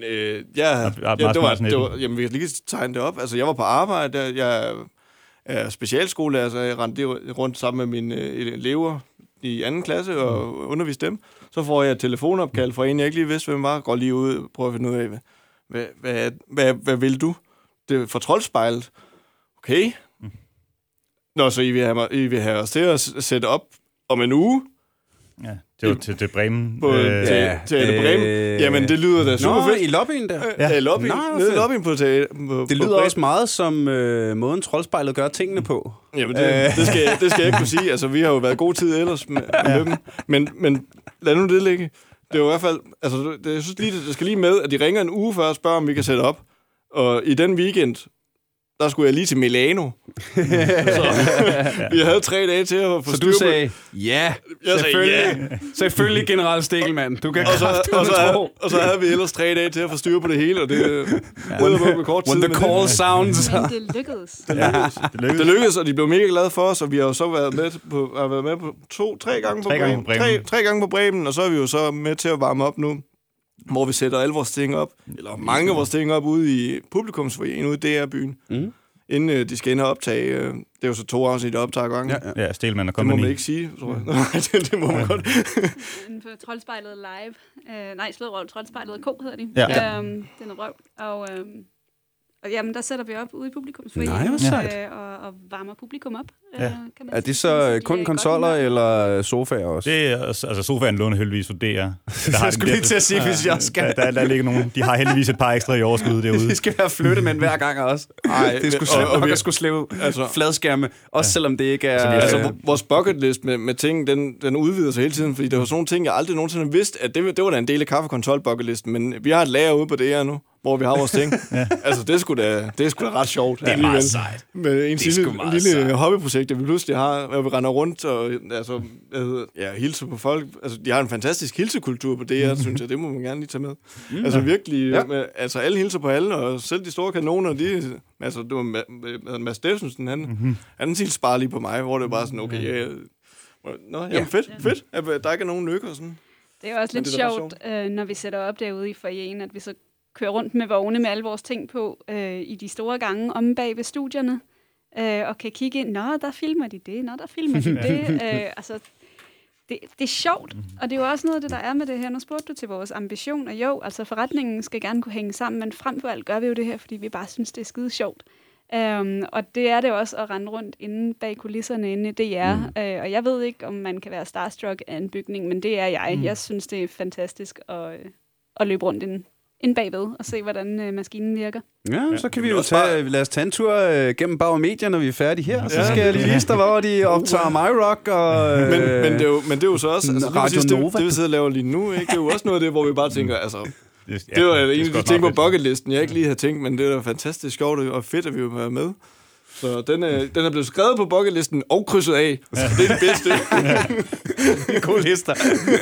jamen, vi kan lige tegne det op. Altså, jeg var på arbejde, jeg er specialskolelærer, så jeg rendte rundt sammen med mine elever i anden klasse og underviste dem. Så får jeg et telefonopkald fra en, jeg ikke lige vidste, hvem var. Går lige ud og prøver at finde ud af, hvad vil du? Det er fra Troldspejlet. Okay. Nå, så I vil have os til at sætte op om en uge. Ja, det var til Bremen. Til Bremen. Jamen, det lyder da super fedt. I lobbyen der? Ja, i lobbyen. Nede i lobbyen på det lyder også meget som måden Troldspejlet gør tingene på. Jamen, det skal jeg ikke kunne sige. Altså, vi har jo været god tid ellers med dem. Men lad nu det ligge. Det er jo i hvert fald... Altså, jeg synes lige, det skal lige med, at de ringer en uge før og spørger, om vi kan sætte op. Og i den weekend... Der skulle jeg lige til Milano. Vi havde 3 dage til at få styr på. Så du sagde, ja, selvfølgelig General Stikkelmann. Du kan og så havde vi ellers 3 dage til at få styr på det hele, og det med kort tid. When the call sounds. Men det lykkedes. Det lykkedes, og de blev mega glade for os, og vi har jo så været med på 3 gange på Bremen. 3 gange på Bremen, og så er vi jo så med til at varme op nu, hvor vi sætter alle vores ting op, eller mange af vores ting op ude i publikumsfoyeren ude i DR-byen, inden de skal ind og optage. Det er jo så 2 afsnit, der optager gangen. Ja, Stelman og Company. Det må man ikke sige, tror jeg. Nej, det må man godt. På Troldspejlet Live. Slårøv, Troldspejlet K hedder de. Ja. Det er noget røv. Og jamen, der sætter vi op ude i publikumsfoyeren. Og varmer publikum op. Ja. Er det så kun konsoller eller sofaer også? Det er, altså sofaen låner heldigvis for DR. Jeg skulle lige til at sige, hvis jeg skal... Der ligger nogen. De har heldigvis et par ekstra i overskud derude. De skal være flyttemænd hver gang også. Nej, det skulle slemt nok at skulle slæve fladskærme, også selvom det ikke er... Altså, vores bucketlist med ting, den udvider sig hele tiden, fordi der var sådan nogle ting, jeg aldrig nogensinde vidste, at det var da en del af kaffekonsol-bucketlisten, men vi har et lager ude på DR nu, hvor vi har vores ting. Altså, det er sgu da ret sjovt. Det er meget sejt. Med en lille hobbyprojekt, der vi pludselig har, hvor vi render rundt og hilser på folk. Altså, de har en fantastisk hilsekultur på DR, synes jeg. Det må man gerne lige tage med. Altså, virkelig. Ja. Altså, alle hilser på alle, og selv de store kanoner, det var Mads Steffensen, han hilser lige på mig, hvor det bare sådan, okay, fedt. Der ikke er nogen nykker og sådan. Det er også lidt sjovt, når vi sætter op derude i foyeren, at vi så kører rundt med vogne med alle vores ting på i de store gange om bag ved studierne, og kan kigge ind, der filmer de det, der filmer de det. Altså, det er sjovt, og det er jo også noget af det, der er med det her. Nu spurgte du til vores ambition, og jo, altså forretningen skal gerne kunne hænge sammen, men frem for alt gør vi jo det her, fordi vi bare synes, det er skide sjovt. Og det er det også at rende rundt inde bag kulisserne inde i DR. Og jeg ved ikke, om man kan være starstruck af en bygning, men det er jeg. Jeg synes, det er fantastisk at løbe rundt ind bagved og se, hvordan maskinen virker. Ja, så kan vi jo lad os tage en tur gennem Bauer Media, når vi er færdige her. Så skal jeg lige vise dig, hvor de optager MyRock og... Men det er jo så også... Altså, Radio Nova. Det vi sidder og laver lige nu, ikke? Det er jo også noget af det, hvor vi bare tænker, altså... Det var en af de ting på bucketlisten, jeg ikke lige havde tænkt, men det er fantastisk sjovt og fedt, at vi vil være med. Så den er blevet skrevet på bucketlisten og krydset af. Ja. Det er det bedste. God lister.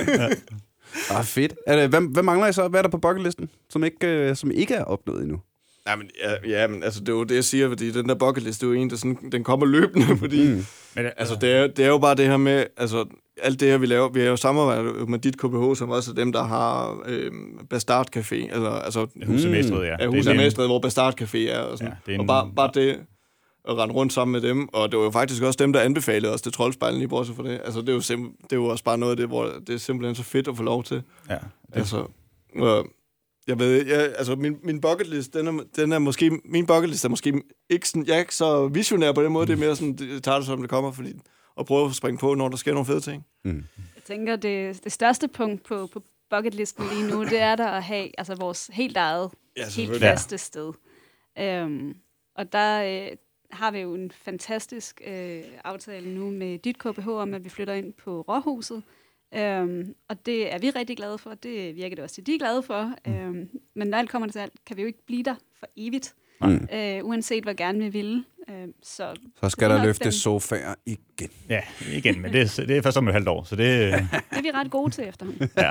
Fedt. Hvad mangler I så? Hvad er der på bucketlisten, som ikke er opnået endnu? Men altså, det er jo det, jeg siger, fordi den der bucketliste, det er jo en, der sådan, den kommer løbende, fordi altså, det er jo bare det her med, altså, alt det her, vi laver, vi har jo samarbejdet med dit KBH, som også er dem, der har Bastard Café, eller altså... Husemestret, ja. Husemestret, hvor Bastard Café er, og sådan. Ja, og bare det at rende rundt sammen med dem, og det var jo faktisk også dem, der anbefalede os til Troldspejlen, lige bortset for det. Altså, det er jo også bare noget af det, hvor det er simpelthen så fedt at få lov til. Ja. Altså... Jeg ved, altså min bucketlist, den er måske, min bucketlist er måske ikke sådan, jeg er ikke så visionær på den måde, det er mere sådan, det tager det som det kommer, fordi at prøve at springe på, når der sker nogle fede ting. Jeg tænker, det største punkt på bucketlisten lige nu, det er der at have altså vores helt eget, helt faste sted. Og der har vi jo en fantastisk aftale nu med dit KBH om, at vi flytter ind på Råhuset Og det er vi rigtig glade for. Det virker det også til, de er glade for. Men når alt kommer til alt, kan vi jo ikke blive der for evigt. Uanset hvor gerne vi vil. Så skal der løftes sofaer igen. Ja, igen, men det er først om et halvt år, så det... Det er vi ret gode til efterhånden. Ja.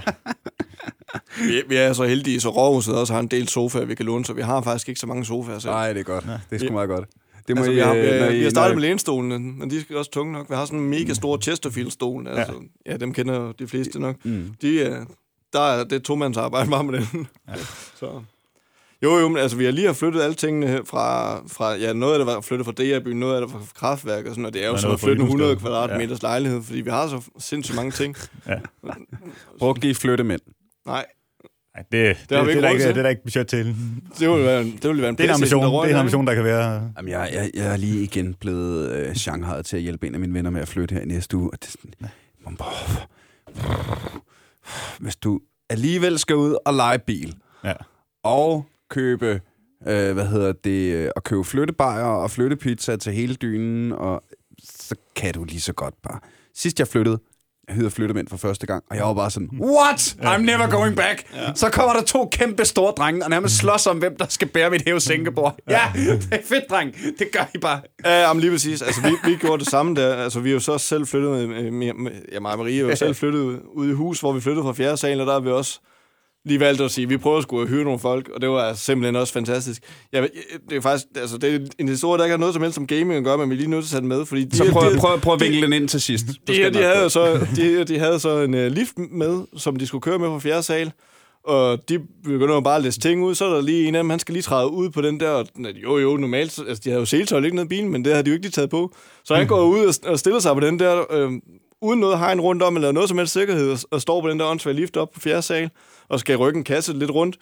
Vi er så heldige, så Råhuset også har en del sofaer, vi kan låne, så vi har faktisk ikke så mange sofaer selv. Nej, det er godt. Det er sgu meget godt. Det må vi har startet med lænestolene, men de skal også tunge nok. Vi har sådan en mega stor Chesterfield-stol. Altså, dem kender de fleste nok. Det er tomandsarbejde bare med den. Ja. Så... Jo, men altså, vi har lige flyttet alle tingene fra noget af det var flyttet fra DR-byen, noget af det fra kraftværk og sådan, og det er jo sådan at flytte 100 kvadratmeters lejlighed, fordi vi har så sindssygt mange ting. Ja. Brugte de flyttemænd? Nej. Det er der ikke budget til. Det vil være en det er en ambition, der kan være... Jamen, jeg er lige igen blevet shanghajet til at hjælpe en af mine venner med at flytte her i næste uge. Og det er sådan, hvis du alligevel skal ud og lege bil, og købe, og købe flyttebajer og flyttepizza til hele dynen, og så kan du lige så godt bare. Sidst jeg flyttede, jeg hyrede flyttemænd for første gang, og jeg var bare sådan, what? I'm never going back. Ja. Så kommer der 2 kæmpe store drenge, og nærmest slås om, hvem der skal bære mit hæve-sænkebord. Ja, det er fedt, dreng. Det gør I bare. Jamen lige præcis. Altså, vi gjorde det samme der. Altså, vi er jo så selv flyttet mig og Marie er jo selv flyttet ud i hus, hvor vi flyttede fra 4. sal, og der har vi også lige valgte at sige, vi prøver at skulle hyre nogle folk, og det var simpelthen også fantastisk. Det er faktisk, altså det er en historie, der ikke har noget som helst som gaming at gøre, men vi er lige nødt til at sætte med, fordi... Så prøv at vinkle den ind til sidst. De havde så en lift med, som de skulle køre med fra 4. sal, og de begynder bare at læse ting ud, så er der lige en af dem, han skal lige træde ud på den der, og normalt, altså de havde jo seletøj ikke ned i bilen, men det havde de jo ikke lige taget på. Så han går ud og stiller sig på den der, uden noget hegn rundt om, eller noget som helst sikkerhed, og står på den der åndssvage lift op på 4. sal, og skal rykke en kasse lidt rundt,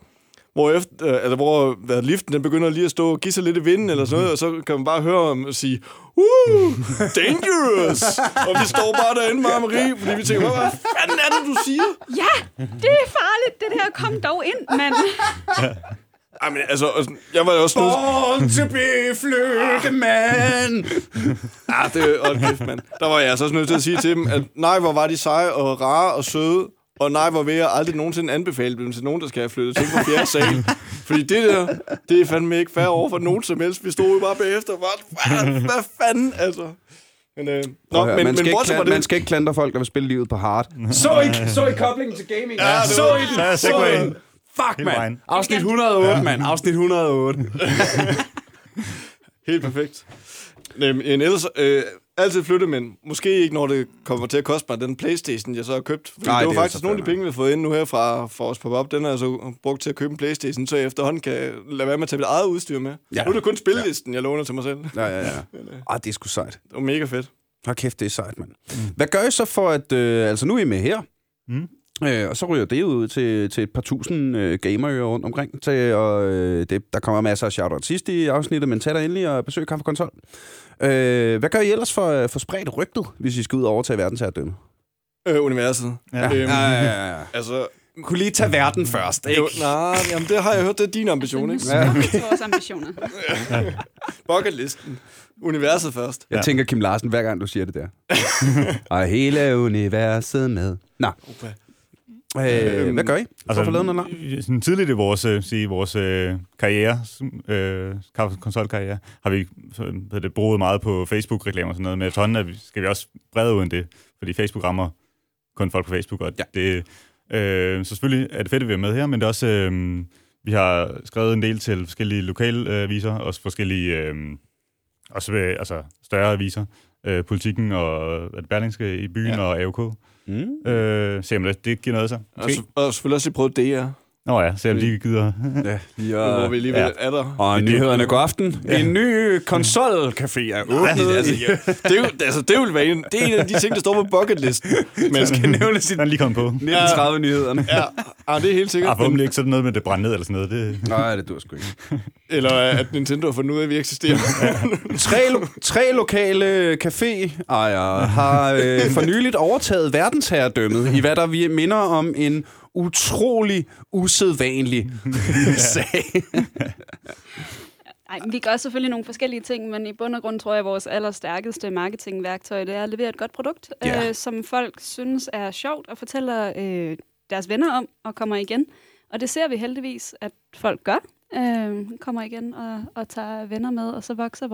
hvor liften den begynder lige at stå og give sig lidt i vinden, eller sådan noget, og så kan man bare høre ham sige, dangerous! Og vi står bare derinde med Marie, fordi vi tænker, hvad fanden er det, du siger? Ja, det er farligt, det der, kom dog ind, mand. Jamen, altså, jeg var jo også born to be flyttemand. Mand. Der var jeg altså også nødt til at sige til dem, at nej, hvor var de seje og rare og søde, og nej, hvor vil jeg aldrig nogensinde anbefale dem til nogen, der skal have flyttet til på 4. sal. Fordi det der, det er fandme ikke fair over for nogen som helst. Vi stod jo bare bagefter og hvad fanden, altså. Man skal ikke klandre folk, der vil spille livet på hard. Så I koblingen til gaming. Ja, så I fuck, man. Afsnit 108, mand. Afsnit 108. Helt perfekt. Ellers, altid flytte, men måske ikke, når det kommer til at koste mig den PlayStation, jeg så har købt. Fordi det var faktisk nogle af de penge, vi har fået ind nu her fra os pop-up. Den er jeg så brugt til at købe en PlayStation, så jeg efterhånden kan lade være med at tage mit eget udstyr med. Ja. Nu er det kun spillelisten, jeg låner til mig selv. Ja. Det er sgu sejt. Det var mega fedt. Hold kæft, det er sejt, mand. Hvad gør I så for at... altså, nu er I med her. Og så ryger det ud til et par tusind gamerører rundt omkring. Der kommer masser af shout-out sidst i afsnittet, men tag dig endelig og besøg Kaffe Konsol. Hvad gør I ellers for spredt rygtet, hvis I skal ud og overtage verdensherredømme? Universet. Ja. Altså... Kunne lige tage verden først, ikke? Jamen det har jeg hørt, det er din ambition, ikke? Ja. Vores ambitioner. Bucketlisten. Universet først. Jeg tænker Kim Larsen, hver gang du siger det der. Og hele universet med. Nå. Hvad gør I? Sådan tidligt i vores karriere, konsolkarriere, har vi brugt meget på Facebook-reklamer og sådan noget, men efterhånden skal vi også brede uden det, fordi Facebook rammer kun folk på Facebook, og det, så selvfølgelig er det fedt, at vi er med her, men det er også, vi har skrevet en del til forskellige lokalviser, også forskellige, også større aviser, Politikken og Berlingske i byen og AOK. Se om det giver noget så. Og selvfølgelig også prøvet DR. Nå ja, se om de gider. Hvor vi alligevel er der. Og nyhederne god aften. En ny konsolcafé er åbnet. Det vil være en af de ting, der står på bucketlisten. Men skal nævnes den lige kommet på. 1930 nyhederne. Ja, det er helt sikkert. Forhåbentlig ikke sådan noget med det brænder ned eller sådan noget. Nej, det dur sgu ikke. Eller at Nintendo har fundet ud af, at vi eksisterer. Tre lokale caféejere har for nyligt overtaget verdensherredømmet i hvad der vi minder om en utrolig usædvanlig sag. Nej, vi gør selvfølgelig nogle forskellige ting, men i bund og grund tror jeg, at vores allerstærkeste marketingværktøj, det er at levere et godt produkt, som folk synes er sjovt og fortæller deres venner om og kommer igen. Og det ser vi heldigvis, at folk gør. Kommer igen og tager venner med, og så vokser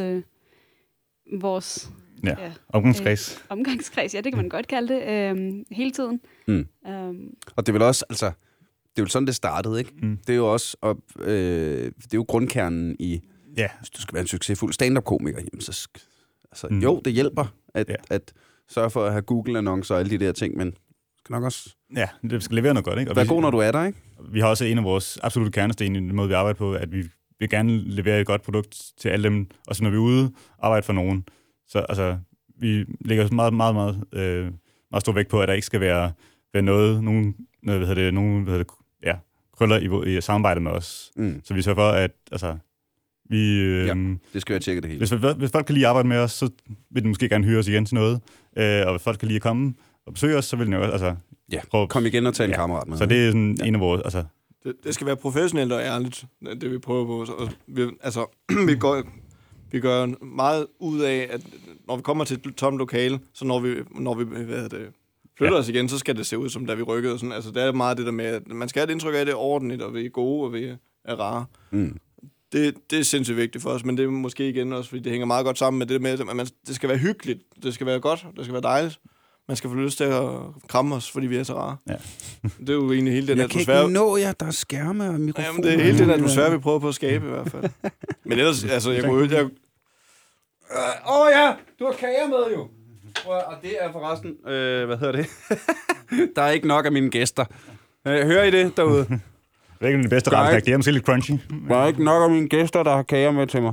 vores omgangskreds. Omgangskreds, ja, det kan man godt kalde det, hele tiden. Og det er vel også, altså, det er jo sådan, det startede, ikke? Det er jo også, det er jo grundkernen i, hvis du skal være en succesfuld stand-up-komiker, jamen så, jo, det hjælper at sørge for at have Google-annoncer og alle de der ting, men skal nok også... Ja, det skal levere noget godt, ikke? Og vær god, når du er der, ikke? Vi har også en af vores absolutte kernesten i den måde, vi arbejder på, at vi vil gerne levere et godt produkt til alle dem, også når vi er ude og arbejde for nogen. Så altså, vi lægger meget stor vægt på, at der ikke skal være nogen krøller i samarbejde med os. Så vi sørger for, at altså, det skal være tjekket det hele. Hvis folk kan lide at arbejde med os, så vil de måske gerne hyre os igen til noget. Og hvis folk kan lide at komme og besøge os, så vil de jo også prøve... Kom igen og tage en kammerat med. Så det er sådan en af vores... Altså, det skal være professionelt og ærligt, det vi prøver på. Vi gør meget ud af, at når vi kommer til et tomt lokale, så når vi flytter os igen, så skal det se ud, som da vi rykkede. Og sådan. Altså, det er meget det der med, at man skal have et indtryk af, at det er ordentligt, og vi er gode, og vi er rare. Det er sindssygt vigtigt for os, men det er måske igen også, fordi det hænger meget godt sammen med det med, at det skal være hyggeligt, det skal være godt, det skal være dejligt. Man skal få lyst til at kramme os, fordi vi er så rare. Ja. Det er jo egentlig hele den atmosfære... Jeg kan ikke nå jer, der er skærme og mikrofoner. Jamen, det er hele den atmosfære, vi prøver på at skabe i hvert fald. Men ellers, altså, jeg kunne jo... Du har kager med jo! Og det er forresten... hvad hedder det? Der er ikke nok af mine gæster. Hører I det derude? Det er ikke den bedste rette, det er måske lidt crunchy. Der er ikke nok af mine gæster, der har kager med til mig.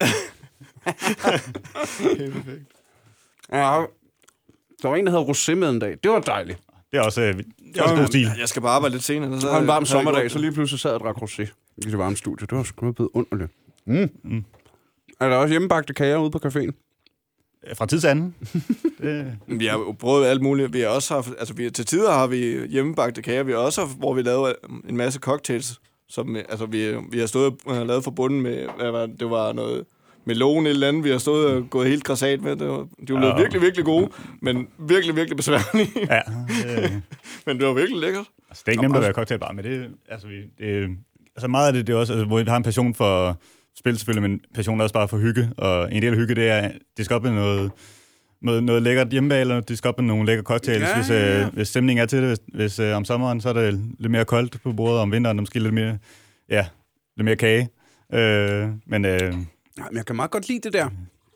Helt perfekt. Ja, der var en, der havde rosé med en dag. Det var dejligt. Det er også god stil. Jeg skal bare arbejde lidt senere. Så en varm sommerdag, så lige pludselig sad jeg og drak rosé i det varme studie. Det var sgu blevet underligt. Er der også hjemmebagte kager ude på caféen? Fra tid til anden. Vi har jo prøvet alt muligt. Vi har også haft, altså til tider har vi hjemmebagte kager. Vi har også haft, hvor vi lavede en masse cocktails, som altså vi har stået og lavet forbundet med, det var noget melon eller andet, vi har stået og gået helt græsat med. De var blevet virkelig, virkelig gode, men virkelig, virkelig besværlige. Ja. Men det var virkelig lækkert. Altså, det er ikke nemt at være cocktailbar, men det altså meget af det er også, altså, hvor vi har en passion for spil selvfølgelig, men passion er også bare for hygge, og en del af hygge, det er, det skal op med noget lækkert hjemmebag, eller det skal op med nogle lækre cocktails, hvis stemningen er til det. Hvis om sommeren, så er det lidt mere koldt på bordet, om vinteren, måske lidt mere kage. Men jeg kan meget godt lide det der,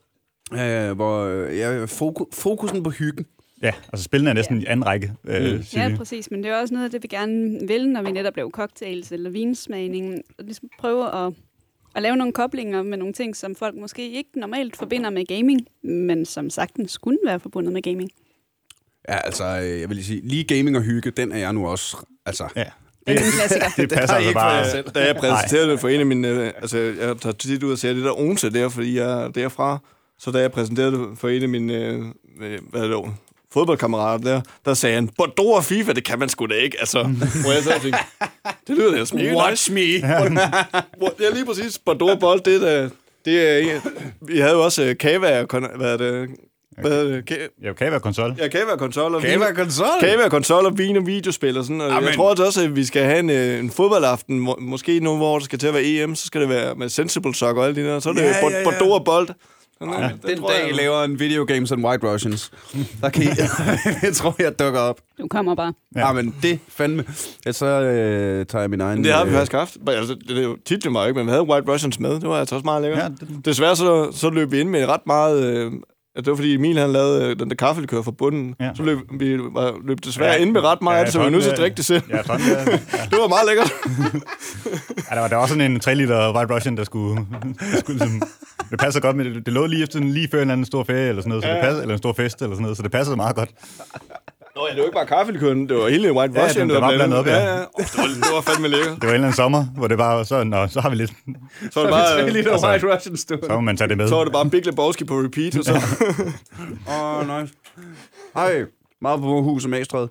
hvor fokusen på hyggen. Ja, altså spillene er næsten i anden række. Ja, præcis, men det er også noget af det, vi gerne vil, når vi netop laver cocktails eller vinsmagning. Ligesom prøve at lave nogle koblinger med nogle ting, som folk måske ikke normalt forbinder med gaming, men som sagtens kunne være forbundet med gaming. Ja, altså, jeg vil lige sige, lige gaming og hygge, den er jeg nu også, altså... Ja. Det er en klassiker. Det passer altså bare... Da jeg præsenterede det for en af mine... Altså, jeg tager tit ud og ser det der Onse der, fordi jeg er derfra. Så da jeg præsenterede det for en af mine... fodboldkammerater der sagde han, Bordeaux og FIFA, det kan man sgu da ikke. Altså, hvor jeg så tænkte, det lyder da smil. Watch me. Ja, lige præcis. Bordeaux bold, det er... Vi havde jo også Kava, Kava-konsol. Ja, Kava-konsol. Kava-konsol og vin og videospil og sådan. Og jeg tror også, at vi skal have en fodboldaften, måske nu, hvor det skal til at være EM, så skal det være med Sensible Sock og alt det der. Så er det Bordeaux og bold. Ja, den dag, I laver en video games and White Russians, der kan I, jeg tror, jeg dukker op. Du kommer bare. Ja, men det fandme. Ja, så tager jeg min egen... Det har vi faktisk haft. Altså, det er jo titlen var ikke, men vi havde White Russians med. Det var altså også meget lækkert. Ja, desværre så løb vi ind med ret meget... det var fordi Emil han lavede den der kaffelikør fra bunden. Ja. Så løb desværre ind med ret meget af det, så vi var nødt til at drikke det selv. Ja, det var meget lækkert. Ja, der var også sådan en 3 liter White Russian, der skulle ligesom, det passer godt med det. Det lå lige efter lige før en eller anden stor ferie eller sådan noget, så det passer, eller en stor fest eller sådan noget, så det passede meget godt. Nå ja, det var ikke bare kaffelikøren, det var hele White Russian, det var blandet op, ja. Det var fandme lækkert. Det var en eller anden sommer, hvor det bare så har vi lidt... Så var det bare... 3 liter White Russian stående. Så må man tage det med. Så var det bare Big Lebowski på repeat, og så... Nice. Ej, meget på huset Magstræde.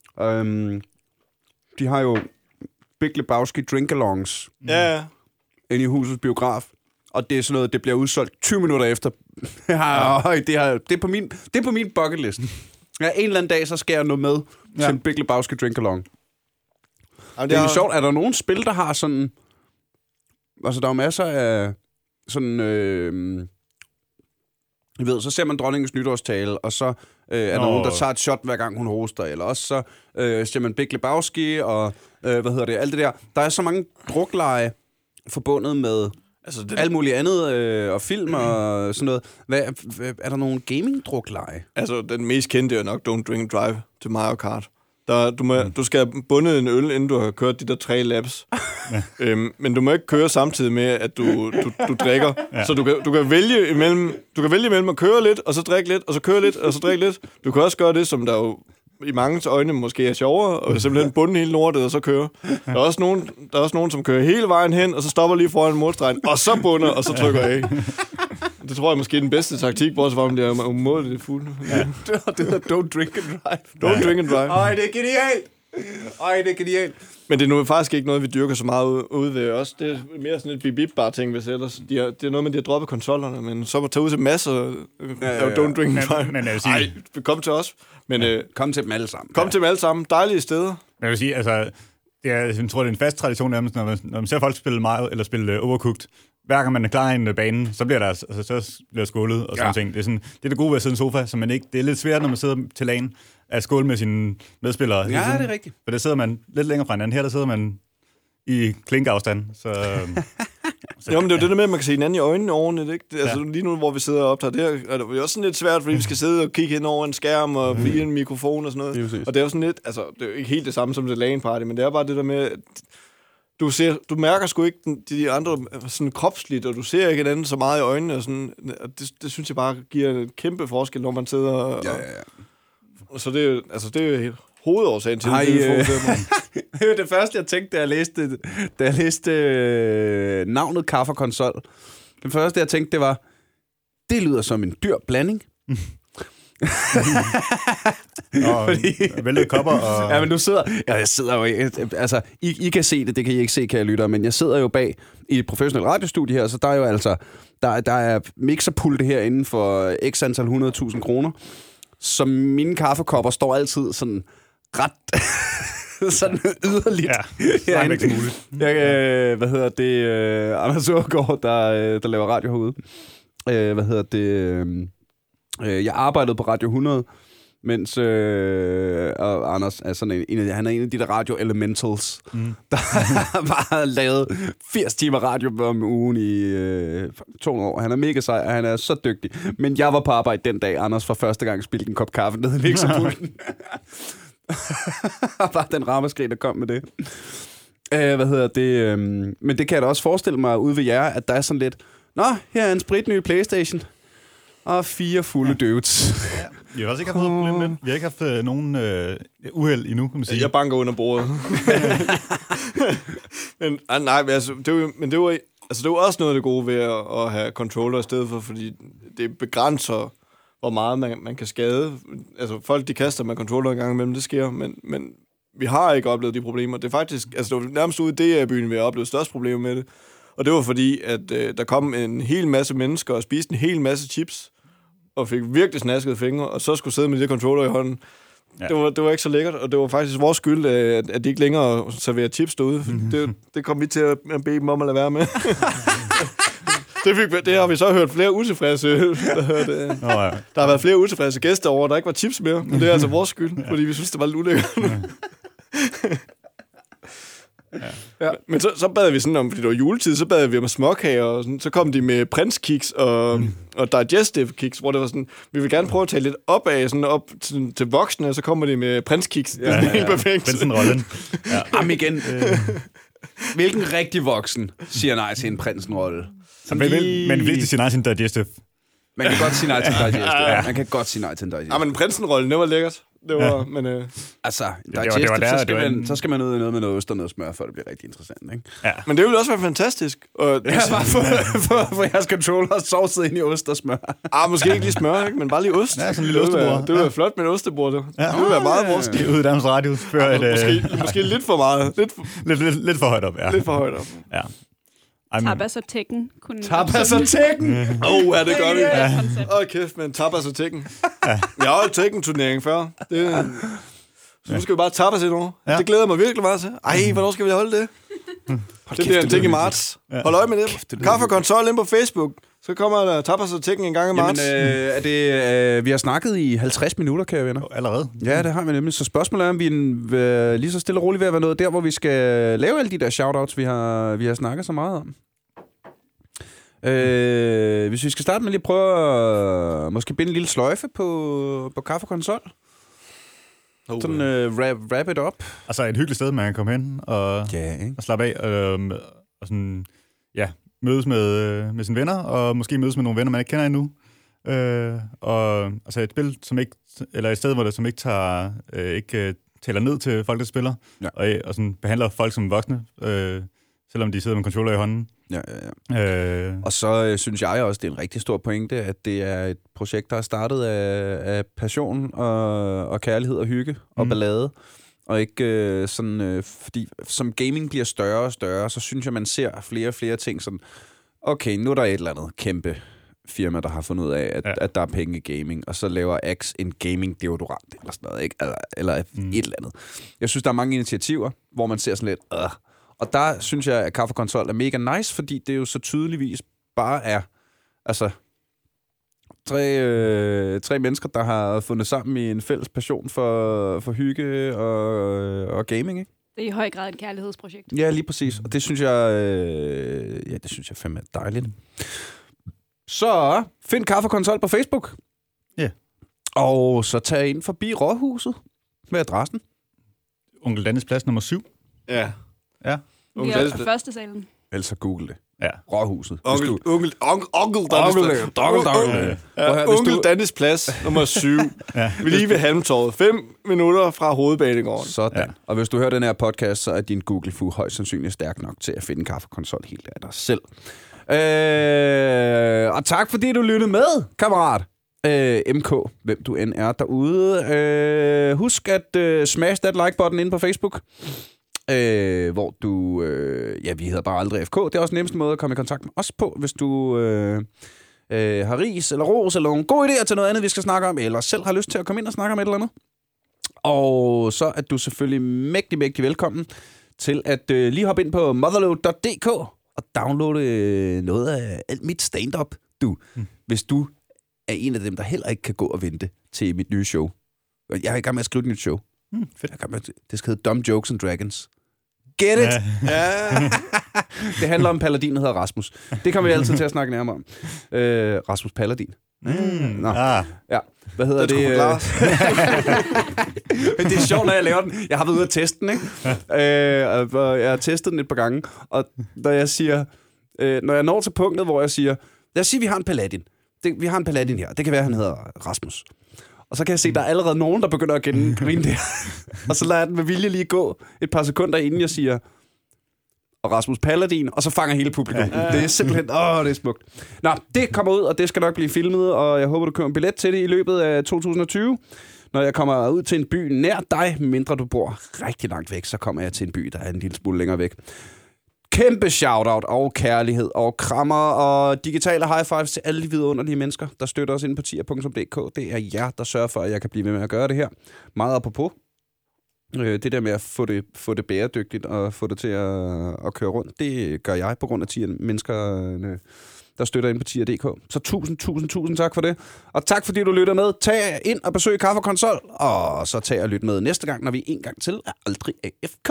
De har jo Big Lebowski drink-alongs. Ja. Inde i husets biograf. og det er sådan noget, det bliver udsolgt 20 minutter efter. Det er på min bucket list. Ja, en eller anden dag, så skal jeg nå med til en Big Lebowski drink-along. Det er jo sjovt. Er der nogen spil, der har sådan... Altså, der er jo masser af sådan... I ved, så ser man dronningens nytårstale, og så er der nogen, der tager et shot, hver gang hun hoster, eller også så ser man Big Lebowski, og alt det der. Der er så mange drukleje forbundet med alt muligt andet, og film og sådan noget. Er der nogen gaming-drukleje? Altså, den mest kendte er nok Don't Drink and Drive til Mario Kart. Du skal have bundet en øl, inden du har kørt de der 3 laps. Men du må ikke køre samtidig med, at du drikker. Ja. Så du kan vælge imellem at køre lidt, og så drikke lidt, og så køre lidt, og så drikke lidt. Du kan også gøre det, som der jo i mange øjne måske er sjovere, og simpelthen bunde hele lortet, og så køre. Der er også nogen, som kører hele vejen hen, og så stopper lige foran målstregen, og så bunder, og så trykker af. Det tror jeg måske er den bedste taktik, bortset fra, om det er umådeligt fuld. Ja. Det hedder Don't Drink and Drive. Don't Drink and Drive. Ej, det er genialt. Men det er nu faktisk ikke noget, vi dyrker så meget ude ved os. Det er mere sådan et bip-bip-bar-ting, hvis ellers. Det er noget med, de har droppet konsollerne, men så må tage ud til masser af Don't Drink and Drive. Men jeg vil sige... Ej, kom til os. Men, kom til dem alle sammen. Kom til dem alle sammen. Dejlige steder. Men jeg vil sige, altså... Jeg tror, det er en fast tradition, når man ser folk spille Mario eller spille Overcooked. Hver gang man er klar i en bane, så bliver der skålet og sådan ting. Det er det gode ved at sidde i en sofa, så man ikke... Det er lidt svært, når man sidder til lagen, at skåle med sine medspillere. Ja, det er rigtigt. For der sidder man lidt længere fra hinanden. Her der sidder man i klinkafstand. Så jo, men det er jo det der med, at man kan se hinanden i øjnene ordentligt, ikke? Altså lige nu, hvor vi sidder og optager det her, er det jo også sådan lidt svært, fordi vi skal sidde og kigge hen over en skærm og via en mikrofon og sådan noget. Og det er jo sådan lidt, altså det er jo ikke helt det samme som det LAN party, men det er bare det der med, du mærker sgu ikke de andre sådan kropsligt, og du ser ikke hinanden så meget i øjnene, og sådan, det synes jeg bare giver en kæmpe forskel, når man sidder og... Så det er jo hovedårsagen til det. Det første, jeg tænkte, da jeg læste navnet Kaffekonsol. Det første, jeg tænkte, det var, det lyder som en dyr blanding. Væltet kopper og... Ja, men du sidder... Ja, jeg sidder jo... Altså, I kan se det kan I ikke se, kære lytter, men jeg sidder jo bag i et professionelt radiostudie her, så der er jo altså... Der er mixerpulte her inden for x antal 100.000 kroner. Så mine kaffekopper står altid sådan ret sådan yderligt. Ja, det er ikke muligt. Anders Aagaard, der laver radio herude. Jeg arbejdede på Radio 100, mens og Anders er sådan han er en af de der radio-elementals, der bare lavet 80 timer radio om ugen i 2 år. Han er mega sej, og han er så dygtig. Men jeg var på arbejde den dag, Anders for første gang spildte en kop kaffe ned i mixerpulten. Bare den ramaskrig, der kom med det. Men det kan jeg da også forestille mig ude ved jer, at der er sådan lidt, nå, her er en spritny PlayStation. Og 4 fulde dudes. Vi har også ikke haft noget problem med. Vi har ikke haft nogen uheld endnu, kan man sige. Jeg banker under bordet. Men det er jo også noget af det gode ved at have controller i stedet for, fordi det begrænser, hvor meget man kan skade. Altså, folk de kaster med controller en gang imellem, det sker, men vi har ikke oplevet de problemer. Det er faktisk, altså det var nærmest ude i DR-byen, vi har oplevet størst problemer med det. Og det var fordi, at der kom en hel masse mennesker og spiste en hel masse chips, og fik virkelig snaskede fingre, og så skulle sidde med de controller i hånden. Ja. Det var ikke så lækkert, og det var faktisk vores skyld, at de ikke længere serverer chips derude. Det kom vi til at bede dem om at lade være med. Det har vi så hørt flere utilfredse. Der har været flere utilfredse gæster over, der ikke var chips mere, men det er altså vores skyld, fordi vi synes, det var lidt ulækkert. Ja. Men så bad vi sådan om, fordi det var juletid, så bad vi om småkager, og sådan. Så kom de med prinskiks og digestive kiks, hvor det var sådan, vi vil gerne prøve at tage lidt op af, sådan op til voksne, og så kommer de med prinskiks. Det er sådan helt perfekt. Prinsenrollen. Jamen igen. Hvilken rigtig voksen siger nej til en prinsenrolle? Men hvis de siger nej til en digestive. Man kan godt sige nej til en digestive. Ja. Man kan godt sige nej til en digestive. Ja, men prinsenrollen, det var lækkert. Det var, men... Altså, digestive, så skal man ud i noget med noget ost og noget smør, for det bliver rigtig interessant, ikke? Ja. Men det ville også være fantastisk. Og for jeres controller sovset ind i ost og smør. Måske ikke lige smør, ikke? Men bare lige ost. Ja, sådan en lille ostebord. Det ville være flot med et ostebord, det. Ja. Det ville være meget vores stil. Ude i Danmarks Radio. Måske lidt for meget. Lidt for højt op, ja. Lidt for højt op. Ja. Tapas og Tekken. Tapas og Tekken! Ja, det gør vi. Kæft, men tapas og Tekken. Jeg har jo Tekken-turnering før. Så nu skal vi bare tapas et år. Det glæder mig virkelig meget til. Hvornår skal vi holde det? Det bliver en ting i marts. Hold øje med det. Kaffe og konsol ind på Facebook. Så kommer der tapas og Tekken en gang i marts. Vi har snakket i 50 minutter, kære venner. Allerede? Ja, det har vi nemlig. Så spørgsmålet er, om vi er lige så stille og roligt ved at være noget der, hvor vi skal lave alle de der shoutouts, vi har snakket så meget om. Hvis vi skal starte med lige at prøve at måske binde en lille sløjfe på Kaffe og Konsol. Sådan wrap it up. Altså et hyggeligt sted, man kan komme hen og slappe af. Og sådan, mødes med sine venner, og måske mødes med nogle venner, man ikke kender endnu. Og altså et spil, eller et sted, hvor det som ikke taler ned til folk, der spiller, og sådan behandler folk som voksne, selvom de sidder med controller i hånden. Ja. Og så synes jeg også, det er en rigtig stor pointe, at det er et projekt, der er startet af passion og kærlighed og hygge og ballade. Og ikke fordi som gaming bliver større og større, så synes jeg, man ser flere og flere ting som, okay, nu er der et eller andet kæmpe firma, der har fundet ud af, at der er penge i gaming, og så laver Axe en gaming-deodorant eller sådan noget, ikke? Eller et eller andet. Jeg synes, der er mange initiativer, hvor man ser sådan lidt, Og der synes jeg, at Kaffe og Konsol er mega nice, fordi det jo så tydeligvis bare er tre mennesker, der har fundet sammen i en fælles passion for hygge og gaming, ikke? Det er i høj grad et kærlighedsprojekt. Ja, lige præcis. Og det synes jeg, fandme er dejligt. Så find Kaffe og Konsol på Facebook. Ja. Og så tag ind forbi Rådhuset med adressen. Onkel Dannes plads nummer 7. Ja. Vi er på første salen. Ellers så google det. Ja. Rådhuset. Onkel Dannes plads nummer 7. Vi lige ved Halmtorvet. 5 minutter fra Hovedbanegården. Sådan. Ja. Og hvis du hører den her podcast, så er din Google-fu højst sandsynligt stærk nok til at finde en kaffekonsol helt af dig selv. Og tak fordi du lyttede med, kammerat. MK, hvem du end er derude. Husk at smash that like-button inde på Facebook. Hvor du... vi hedder bare aldrig FK. Det er også den nemmeste måde at komme i kontakt med os på, hvis du har ris eller ros eller nogle gode idéer til noget andet, vi skal snakke om, eller selv har lyst til at komme ind og snakke om et eller andet. Og så er du selvfølgelig mægtig velkommen til at lige hoppe ind på motherload.dk og downloade noget af alt mit stand-up, hvis du er en af dem, der heller ikke kan gå og vente til mit nye show. Jeg er i gang med at skrive et nyt show. Fedt. Det skal hedde Dumb Jokes and Dragons. Get it? Ja. Det handler om paladin, der hedder Rasmus. Det kommer vi altid til at snakke nærmere om. Rasmus Paladin. Ja. Hvad hedder det? Det er sjovt, når jeg laver den. Jeg har været ude at teste den, ikke? Jeg har testet den et par gange. Og når jeg når til punktet, hvor jeg siger, lad os sige, vi har en paladin. Vi har en paladin her. Det kan være, han hedder Rasmus. Og så kan jeg se, at der er allerede nogen, der begynder at grine der. Og så lader jeg den med vilje lige gå et par sekunder, inden jeg siger, og Rasmus Paladin, og så fanger hele publikum. Det er simpelthen, det er smukt. Nå, det kommer ud, og det skal nok blive filmet, og jeg håber, du køber en billet til det i løbet af 2020. Når jeg kommer ud til en by nær dig, mindre du bor rigtig langt væk, så kommer jeg til en by, der er en lille smule længere væk. Kæmpe shoutout og kærlighed og krammer og digitale high fives til alle de vidunderlige mennesker, der støtter os inde på tier.dk. Det er jer, der sørger for, at jeg kan blive ved med at gøre det her. Meget apropos. Det der med at få det bæredygtigt og få det til at køre rundt, det gør jeg på grund af 10 mennesker, der støtter ind på tier.dk. Så tusind tak for det. Og tak fordi du lytter med. Tag ind og besøg Kaffe og Konsol, og så tag og lyt med næste gang, når vi en gang til er aldrig AFK.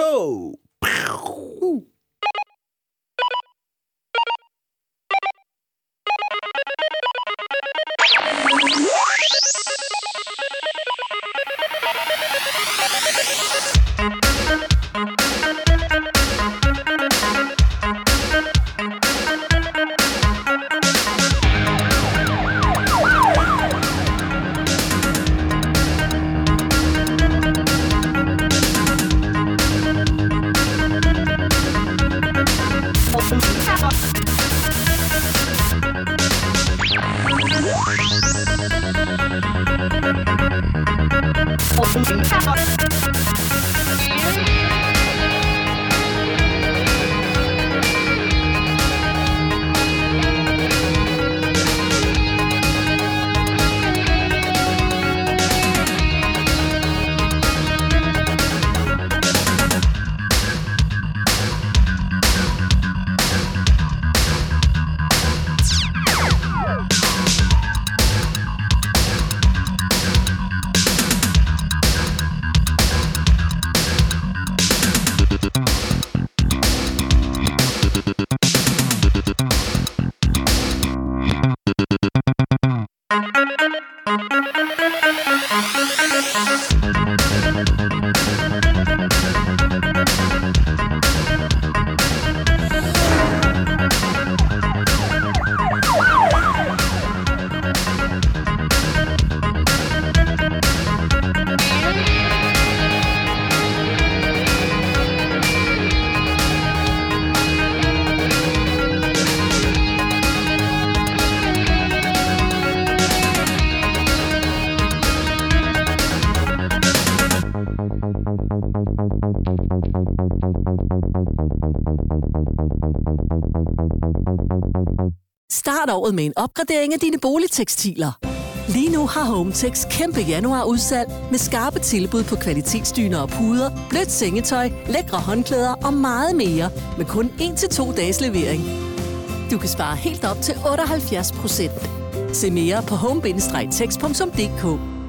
Start året med en opgradering af dine boligtekstiler. Lige nu har Hometex kæmpe januarudsalg med skarpe tilbud på kvalitetsdyner og puder, blødt sengetøj, lækre håndklæder og meget mere med kun 1-2 dages levering. Du kan spare helt op til 78%. Se mere på home-tex.dk.